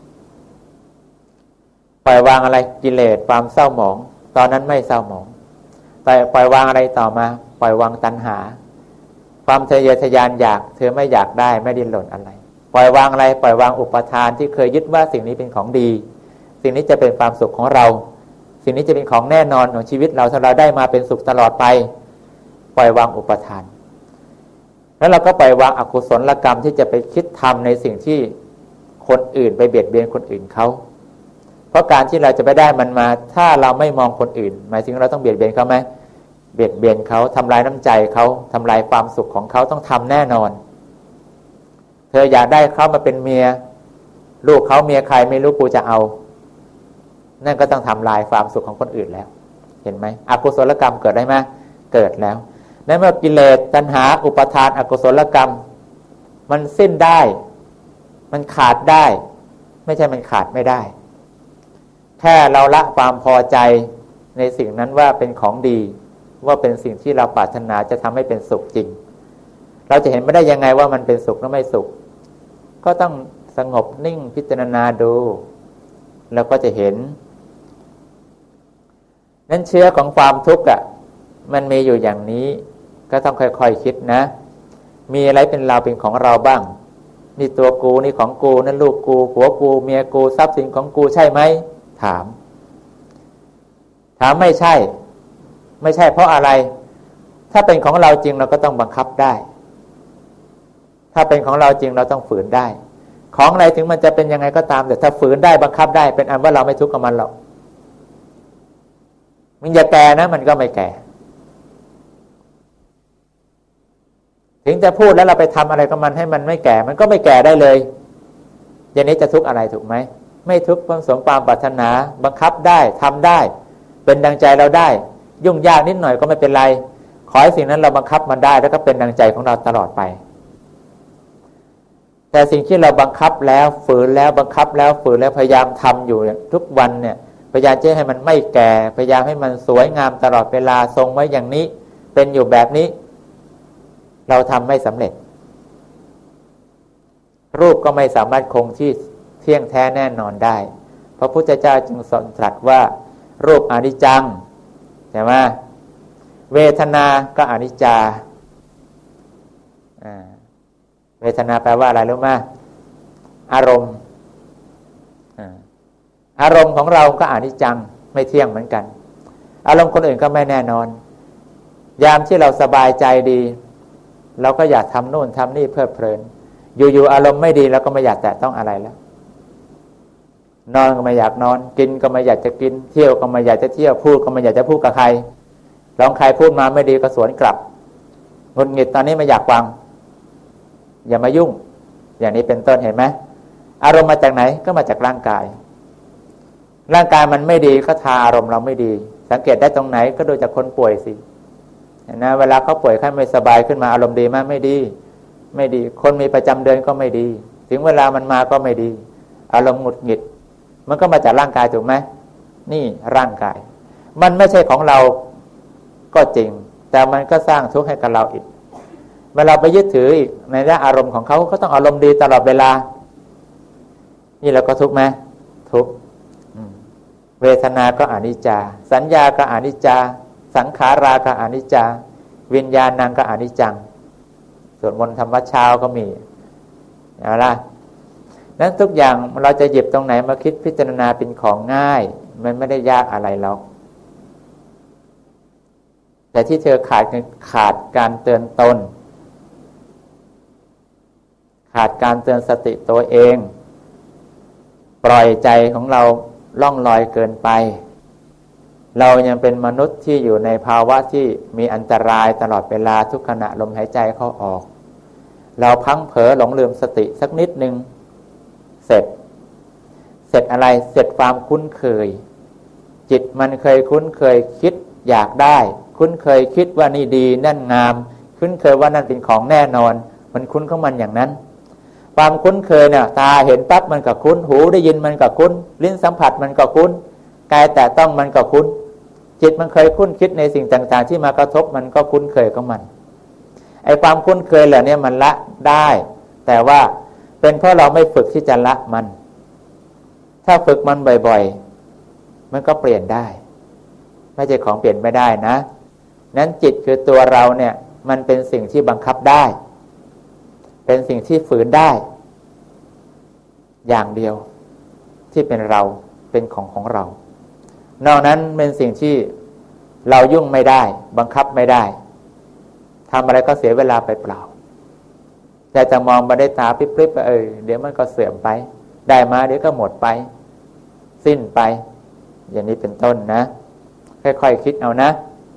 ปล่อยวางอะไรกิเลสความเศร้าหมองตอนนั้นไม่เศร้าหมองแต่ปล่อยวางอะไรต่อมาปล่อยวางตัณหาความทะเยอทะยานอยากเธอไม่อยากได้ไม่ดิ้นรนอะไรปล่อยวางอะไรปล่อยวางอุปทานที่เคยยึดว่าสิ่งนี้เป็นของดีสิ่งนี้จะเป็นความสุขของเราสิ่งนี้จะเป็นของแน่นอนของชีวิตเราถ้าเราได้มาเป็นสุขตลอดไปปล่อยวางอุปทานแล้วเราก็ปล่อยวางอกุศลกรรมที่จะไปคิดทำในสิ่งที่คนอื่นไปเบียดเบียนคนอื่นเขาเพราะการที่เราจะไปได้มันมาถ้าเราไม่มองคนอื่นหมายถึงเราต้องเบียดเบียนเขาไหมเบียดเบียนเขาทำลายน้ำใจเขาทำลายความสุขของเขาต้องทำแน่นอนเธออยากได้เขามาเป็นเมียลูกเขาเมียใครไม่รู้กูจะเอานั่นก็ต้องทำลายความสุขของคนอื่นแล้วเห็นไหมอกุศลกรรมเกิดได้ไหมเกิดแล้วในเมื่อกิเลสตัณหาอุปทานอกุศลกรรมมันสิ้นได้มันขาดได้ไม่ใช่มันขาดไม่ได้แค่เราละความพอใจในสิ่งนั้นว่าเป็นของดีว่าเป็นสิ่งที่เราปรารถนาจะทำให้เป็นสุขจริงเราจะเห็นไม่ได้ยังไงว่ามันเป็นสุขหรือไม่สุขก็ต้องสงบนิ่งพิจารณาดูแล้วก็จะเห็นนั้นเชื้อของความทุกข์อ่ะมันมีอยู่อย่างนี้ก็ต้องค่อยๆ ค, คิดนะมีอะไรเป็นเราเป็นของเราบ้างนี่ตัวกูนี่ของกูนั่นลูกกูผัวกูเมียกูทรัพย์สินของกูใช่ไหมถามถามไม่ใช่ไม่ใช่เพราะอะไรถ้าเป็นของเราจริงเราก็ต้องบังคับได้ถ้าเป็นของเราจริงเราต้องฝืนได้ของอะไรถึงมันจะเป็นยังไงก็ตามแต่ถ้าฝืนได้บังคับได้เป็นอันว่าเราไม่ทุกข์กับมันหรอกมันอย่าแก่นะมันก็ไม่แก่ถึงจะพูดแล้วเราไปทำอะไรกับมันให้มันไม่แก่มันก็ไม่แก่ได้เลยอย่างนี้จะทุกข์อะไรถูกไหมไม่ทุกข์ความสมความปรารถนาบังคับได้ทำได้เป็นดังใจเราได้ยุ่งยากนิดหน่อยก็ไม่เป็นไรขอให้สิ่งนั้นเราบังคับมันได้แล้วก็เป็นดังใจของเราตลอดไปแต่สิ่งที่เราบังคับแล้วฝืนแล้วบังคับแล้วฝืนแล้วพยายามทำอยู่ทุกวันเนี่ยพยายามจะให้มันไม่แก่พยายามให้มันสวยงามตลอดเวลาทรงไว้อย่างนี้เป็นอยู่แบบนี้เราทำไม่สำเร็จรูปก็ไม่สามารถคงที่เที่ยงแท้แน่นอนได้พระพุทธเจ้าจึงทรงตรัสว่ารูปอนิจจังใช่ไหมเวทนาก็อนิจจาเวทนาแปลว่าอะไรรู้ไหมอารมณ์อารมณ์ของเราก็อนิจจังไม่เที่ยงเหมือนกันอารมณ์คนอื่นก็ไม่แน่นอนยามที่เราสบายใจดีเราก็อยากทำโน่นทำนี่เพลิดเพลินอยู่ๆอารมณ์ไม่ดีเราก็ไม่อยากแตะต้องอะไรแล้วนอนก็ไม่อยากนอนกินก็ไม่อยากจะกินเที่ยวก็ไม่อยากจะเที่ยวพูดก็ไม่อยากจะพูดกับใครลองใครพูดมาไม่ดีก็สวนกลับหงุดหงิดตอนนี้ไม่อยากฟังอย่ามายุ่งอย่างนี้เป็นต้นเห็นไหมอารมณ์มาจากไหนก็มาจากร่างกายร่างกายมันไม่ดีก็ทาอารมณ์เราไม่ดีสังเกตได้ตรงไหนก็ดูจากคนป่วยสินะเวลาเขาป่วยไข้ไม่สบายขึ้นมาอารมณ์ดีมากไม่ดีไม่ดีคนมีประจำเดือนก็ไม่ดีถึงเวลามันมาก็ไม่ดีอารมณ์หงุดหงิดมันก็มาจากร่างกายถูกไหมนี่ร่างกายมันไม่ใช่ของเราก็จริงแต่มันก็สร้างทุกข์ให้กับเราอีกเมื่อเราไปยึดถืออีกในเรื่องอารมณ์ของเขาเขาต้องอารมณ์ดีตลอดเวลานี่เราก็ทุกข์ไหมทุกข์เวทนาก็อนิจจาสัญญาก็อนิจจาสังขาราก็อนิจจาวิญญาณังก็อนิจจังสวดมนต์ธรรมวัดเช้าก็มีเอาล่ะนั้นทุกอย่างเราจะหยิบตรงไหนมาคิดพิจารณาเป็นของง่ายมันไม่ได้ยากอะไรหรอกแต่ที่เธอขาดขาดการเตือนตนขาดการเตือนสติตัวเองปล่อยใจของเราล่องลอยเกินไปเรายังเป็นมนุษย์ที่อยู่ในภาวะที่มีอันตรายตลอดเวลาทุกขณะลมหายใจเข้าออกเราพังเผลอหลงลืมสติสักนิดนึงเสร็จเสร็จอะไรเสร็จความคุ้นเคยจิตมันเคยคุ้นเคยคิดอยากได้คุ้นเคยคิดว่านี่ดีนั่นงามคุ้นเคยว่านั่นเป็นของแน่นอนมันคุ้นของมันอย่างนั้นความคุ้นเคยเนี่ยตาเห็นปั๊บมันก็คุ้นหูได้ยินมันก็คุ้นลิ้นสัมผัสมันก็คุ้นกายแตะต้องมันก็คุ้นจิตมันเคยคุ้นคิดในสิ่งต่างๆที่มากระทบมันก็คุ้นเคยของมันไอ้ความคุ้นเคยเหล่านี้มันละได้แต่ว่าเป็นเพราะเราไม่ฝึกที่จะละมันถ้าฝึกมันบ่อยๆมันก็เปลี่ยนได้ไม่ใช่ของเปลี่ยนไม่ได้นะนั้นจิตคือตัวเราเนี่ยมันเป็นสิ่งที่บังคับได้เป็นสิ่งที่ฝืนได้อย่างเดียวที่เป็นเราเป็นของของเรานอกนั้นเป็นสิ่งที่เรายุ่งไม่ได้บังคับไม่ได้ทำอะไรก็เสียเวลาไปเปล่าแต่จะมองมาได้ตาปิ๊บๆไปเออเดี๋ยวมันก็เสื่อมไปได้มาเดี๋ยวก็หมดไปสิ้นไปอย่างนี้เป็นต้นนะค่อยๆ ค, คิดเอานะ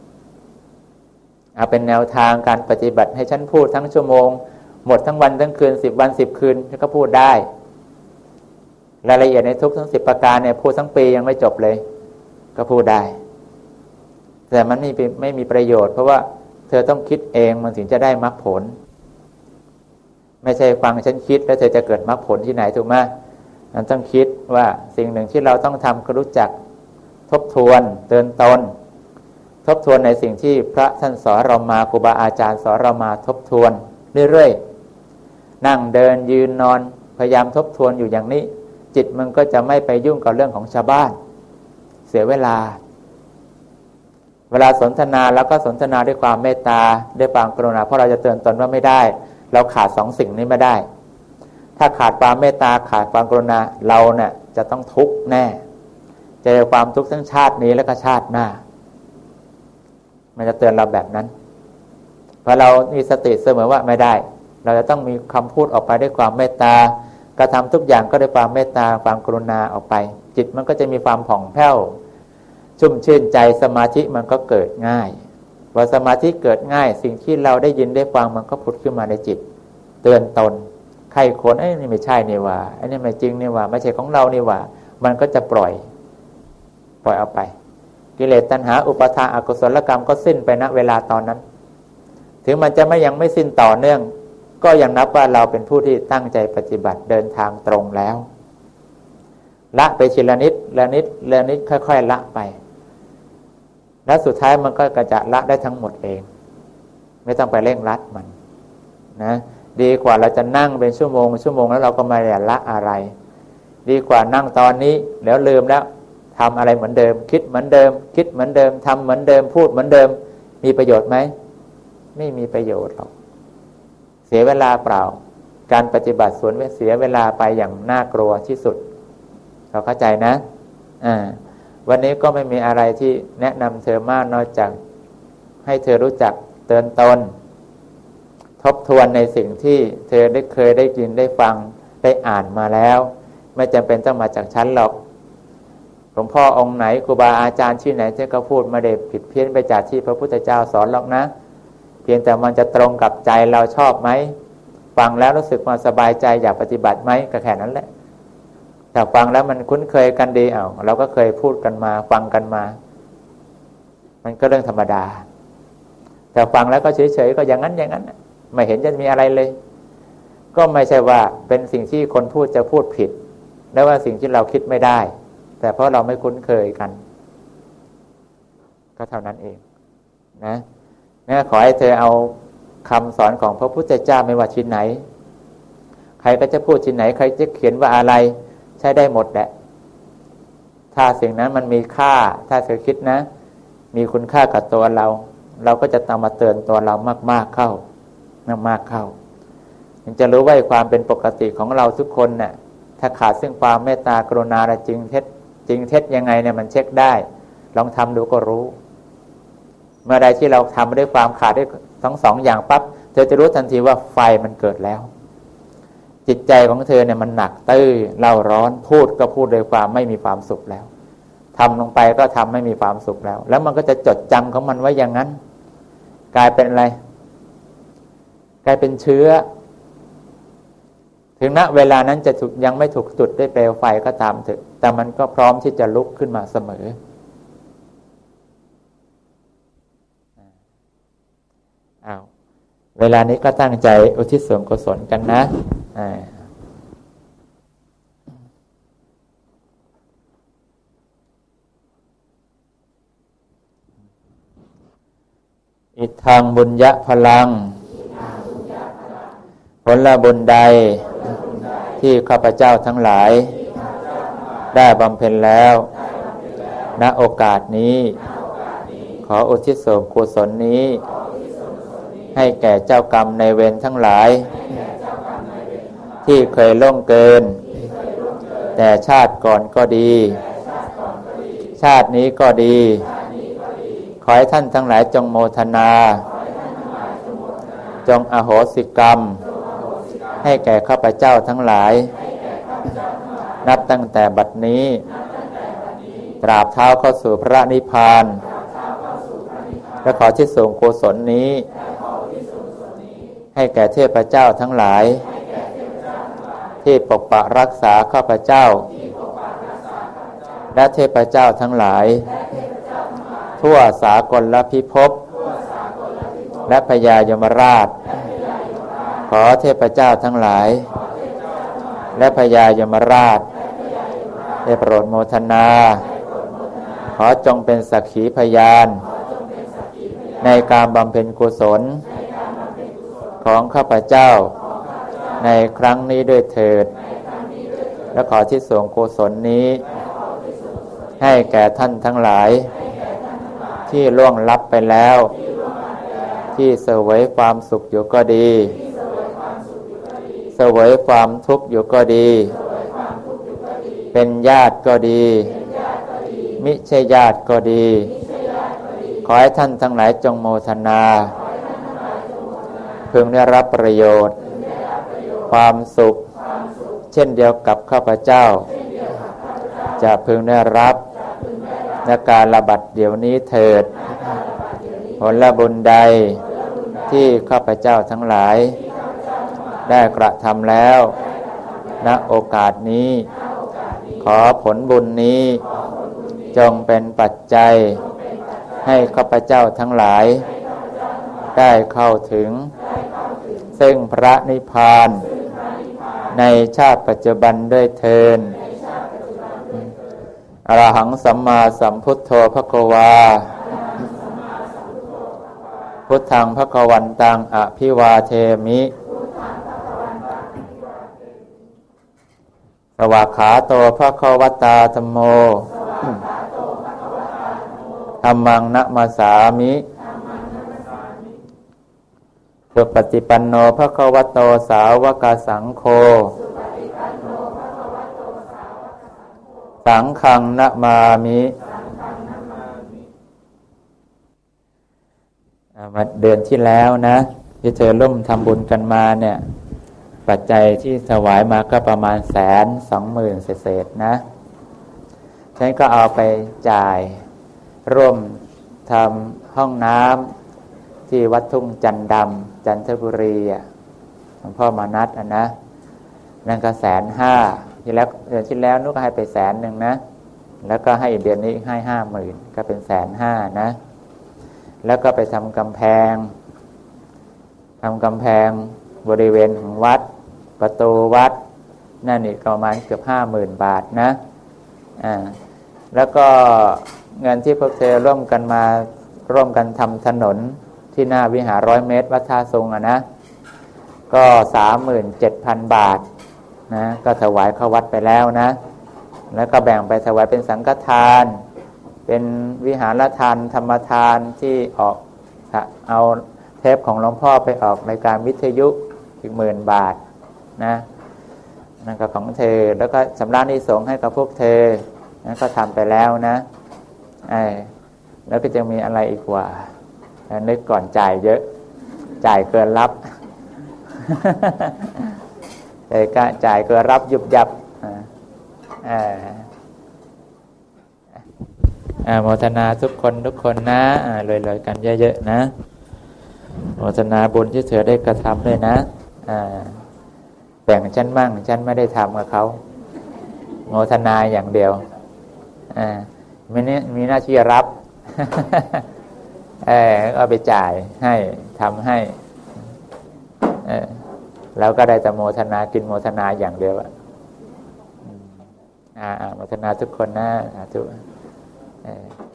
เอาเป็นแนวทางการปฏิบัติให้ฉันพูดทั้งชั่วโมงหมดทั้งวันทั้งคืนสิบวันสิบคืนก็พูดได้รายละเอียดในทุกทั้งสิบประการเนี่ยพูดทั้งปียังไม่จบเลยก็พูดได้แต่มันไม่ไม่มีประโยชน์เพราะว่าเธอต้องคิดเองมันถึงจะได้มรรคผลไม่ใช่ฟังฉันคิดแล้วเธอจะเกิดมรรคผลที่ไหนถูกไหมมันต้องคิดว่าสิ่งหนึ่งที่เราต้องทำก็รู้จักทบทวนเตือนตนทบทวนในสิ่งที่พระท่านสอนเรามาครูบาอาจารย์สอนเรามาทบทวนเรื่อยๆนั่งเดินยืนนอนพยายามทบทวนอยู่อย่างนี้จิตมันก็จะไม่ไปยุ่งกับเรื่องของชาวบ้านเสียเวลาเวลาสนทนาแล้วก็สนทนาด้วยความเมตตาด้วยความกรุณาเพราะเราจะเตือนตนว่าไม่ได้เราขาดสองสิ่งนี้ไม่ได้ถ้าขาดความเมตตาขาดความกรุณาเราเนี่ยจะต้องทุกข์แน่เจอความทุกข์ทั้งชาตินี้และก็ชาติหน้ามันจะเตือนเราแบบนั้นพอเรามีสติเสมอว่าไม่ได้เราจะต้องมีคำพูดออกไปด้วยความเมตตากระทำทุกอย่างก็ด้วยความเมตตาความกรุณาออกไปจิตมันก็จะมีความผ่องแผ้วชุ่มชื่นใจสมาธิมันก็เกิดง่ายพอสมาธิเกิดง่ายสิ่งที่เราได้ยินได้ฟังมันก็ผุดขึ้นมาในจิตเตือนตนใครคนไอ้นี่ไม่ใช่นี่ว่าไอ้นี่ไม่จริงนี่ว่าไม่ใช่ของเรานี่ว่ามันก็จะปล่อยปล่อยเอาไปกิเลสตัณหาอุปาทานอกุศลกรรมก็สิ้นไปณเวลาตอนนั้นถึงมันจะไม่ยังไม่สิ้นต่อเนื่องก็ยังนับว่าเราเป็นผู้ที่ตั้งใจปฏิบัติเดินทางตรงแล้วละไปทีละนิดละนิดละนิดค่อยๆละไปและสุดท้ายมันก็กระจะละได้ทั้งหมดเองไม่ต้องไปเร่งรัดมันนะดีกว่าเราจะนั่งเป็นชั่วโมงชั่วโมงแล้วเราก็ไม่ได้ละอะไรดีกว่านั่งตอนนี้แล้วลืมแล้วทำอะไรเหมือนเดิมคิดเหมือนเดิมคิดเหมือนเดิมทำเหมือนเดิมพูดเหมือนเดิมมีประโยชน์ไหมไม่มีประโยชน์หรอกเสียเวลาเปล่าการปฏิบัติสวนเสียเวลาไปอย่างน่ากลัวที่สุดเราเข้าใจนะอ่าวันนี้ก็ไม่มีอะไรที่แนะนำเธอมากนอกจากให้เธอรู้จักเตือนตนทบทวนในสิ่งที่เธอได้เคยได้ยินได้ฟังได้อ่านมาแล้วไม่จำเป็นต้องมาจากฉันหรอกหลวงพ่อองค์ไหนครูบาอาจารย์ที่ไหนที่เขาพูดไม่ได้ผิดเพี้ยนไปจากที่พระพุทธเจ้าสอนหรอกนะเพียงแต่มันจะตรงกับใจเราชอบไหมฟังแล้วรู้สึกว่าสบายใจอยากปฏิบัติไหมก็แค่นั้นแหละแต่ฟังแล้วมันคุ้นเคยกันดีเอ้าเราก็เคยพูดกันมาฟังกันมามันก็เรื่องธรรมดาแต่ฟังแล้วก็เฉยๆก็อย่างนั้นอย่างนั้นไม่เห็นจะมีอะไรเลยก็ไม่ใช่ว่าเป็นสิ่งที่คนพูดจะพูดผิดและว่าสิ่งที่เราคิดไม่ได้แต่เพราะเราไม่คุ้นเคยกันก็เท่านั้นเองนะเนี่ยขอให้เธอเอาคำสอนของพระพุทธเจ้าไม่ว่าชิ้นไหนใครก็จะพูดชิ้นไหนใครจะเขียนว่าอะไรใช้ได้หมดแหละถ้าสิ่งนั้นมันมีค่าถ้าเธอคิดนะมีคุณค่ากับตัวเราเราก็จะตามมาเตือนตัวเรามากๆเข้ามากๆเข้าถึงจะรู้ว่าความเป็นปกติของเราทุกคนเนี่ยถ้าขาดซึ่งความเมตตากรุณาจริงเท็จจริงเท็จยังไงเนี่ยมันเช็คได้ลองทำดูก็รู้เมื่อใดที่เราทำด้วยความขาดด้วยทั้งสองอย่างปั๊บเธอจะรู้ทันทีว่าไฟมันเกิดแล้วจิตใจของเธอเนี่ยมันหนักตื้อเล่าร้อนพูดก็พูดด้วยความไม่มีความสุขแล้วทำลงไปก็ทำไม่มีความสุขแล้วแล้วมันก็จะจดจำของมันไว้อย่างนั้นกลายเป็นอะไรกลายเป็นเชื้อถึงณเวลานั้นจะถูกยังไม่ถูกจุดด้วยเปลวไฟก็ตามเถอะแต่มันก็พร้อมที่จะลุกขึ้นมาเสมออ้าวเวลานี้ก็ตั้งใจอุทิศส่วนกุศลกันนะอิทังบุญญะพลังผลบุญใดที่ข้าพเจ้าทั้งหลายได้บำเพ็ญแล้วณโอกาสนี้ขออุทิศส่วนกุศลนี้ให้แก่เจ้ากรรมในเวรทั้งหลายที่เคยล่วงเกินแต่ชาติก่อนก็ดีชาตินี้ก็ดีขอให้ท่านทั้งหลายจงโมทนาจงอโหสิกรรมให้แก่ข้าพเจ้าทั้งหลายนับตั้งแต่บัดนี้ตราบเท้าเข้าสู่พระนิพพานและขอที่สูงกุศลนี้ให้แก่เทพเจ้าทั้งหลายที่ปกปักรักษาข้าพเจ้าและเทพเจ้าทั้งหลายทั่วสากลพิภพและพญายมราชขอเทพเจ้าทั้งหลายและพญายมราชได้โปรดโมทนาขอจงเป็นสักขีพยานในการบำเพ็ญกุศลของข้าพเจ้าในครั้งนี้ด้วยเถิดและขอที่ส่งกุศลนี้ให้แก่ท่านทั้งหลายที่ล่วงลับไปแล้วที่เสวยความสุขอยู่ก็ดีเสวยความทุกข์อยู่ก็ดีเป็นญาติก็ดีมิใช่ญาติก็ดีขอให้ท่านทั้งหลายจงโมทนาพึงได้รับประโยชน์ความสุขเช่นเดียวกับข้าพเจ้าจะพึงได้รับในการระบัดเดี๋ยวนี้เถิดผลบุญใดที่ข้าพเจ้าทั้งหลายได้กระทำแล้วณโอกาสนี้ขอผลบุญนี้จงเป็นปัจจัยให้ข้าพเจ้าทั้งหลายได้เข้าถึงซึ่งพระนิพพานในชาติปัจจุบันด้วยเทินอรหังสัมมาสัมพุทโธภควาพุทธังภควันตังอภิวาเทมิสวากขาโตภควตาธัมโมธัมมังนะมาสามิสุปฏิปันโนภควโตสาวกสังโฆสังฆังนะมามิมาเดือนที่แล้วนะที่เธอร่วมทำบุญกันมาเนี่ยปัจจัยที่ถวายมาก็ประมาณแสนสองหมื่นเศษๆนะฉันก็เอาไปจ่ายร่วมทำห้องน้ำที่วัดทุ่งจันดำจันทบุรีอ่ะหลวงพ่อมานัดอ่ะนะนั่นก็แสนห้าที่แล้วเดือนที่แล้วนุก็ให้ไปแสนหนึ่งนะแล้วก็ให้เดือนนี้ให้ห้าหมื่นก็เป็นแสนห้านะแล้วก็ไปทำกำแพงทำกำแพงบริเวณของวัดประตูวัดนั่นนี่ประมาณเกือบห้าหมื่นบาทนะอ่าแล้วก็เงินที่พวกเธอร่วมกันมาร่วมกันทำถนนที่หน้าวิหารร้อยเมตรวัดท่าทรงอ่ะนะก็สามหมื่นเจ็ดพันบาทนะก็ถวายเข้าวัดไปแล้วนะแล้วก็แบ่งไปถวายเป็นสังฆทานเป็นวิหารทานธรรมทานที่ออกเอาเทปของหลวงพ่อไปออกในการวิทยุอีกหมื่นบาทนะนั่นก็ของเธอแล้วก็ชำระหนี้สงฆ์ให้กับพวกเธอนั่นก็ทำไปแล้วนะไอ้แล้วก็จะมีอะไรอีกว่านึกก่อนจ่ายเยอะจ่ายเกินรับแต่ก็จ่ายเกินรับยุบยับอ่าอ่าโมทนาทุกคนทุกคนนะอ่ารวยๆกันเยอะๆนะโมทนาบุญที่เธอได้กระทำด้วยนะอ่าแบ่งฉันมั่งฉันไม่ได้ทำกับเขาโมทนาอย่างเดียวอ่ามีนี่มีหน้าที่รับเออเอาไปจ่ายให้ทำให้เออแล้วก็ได้แต่โมทนากินโมทนาอย่างเดียวอ่ะอ่าโมทนาทุกคนนะทุก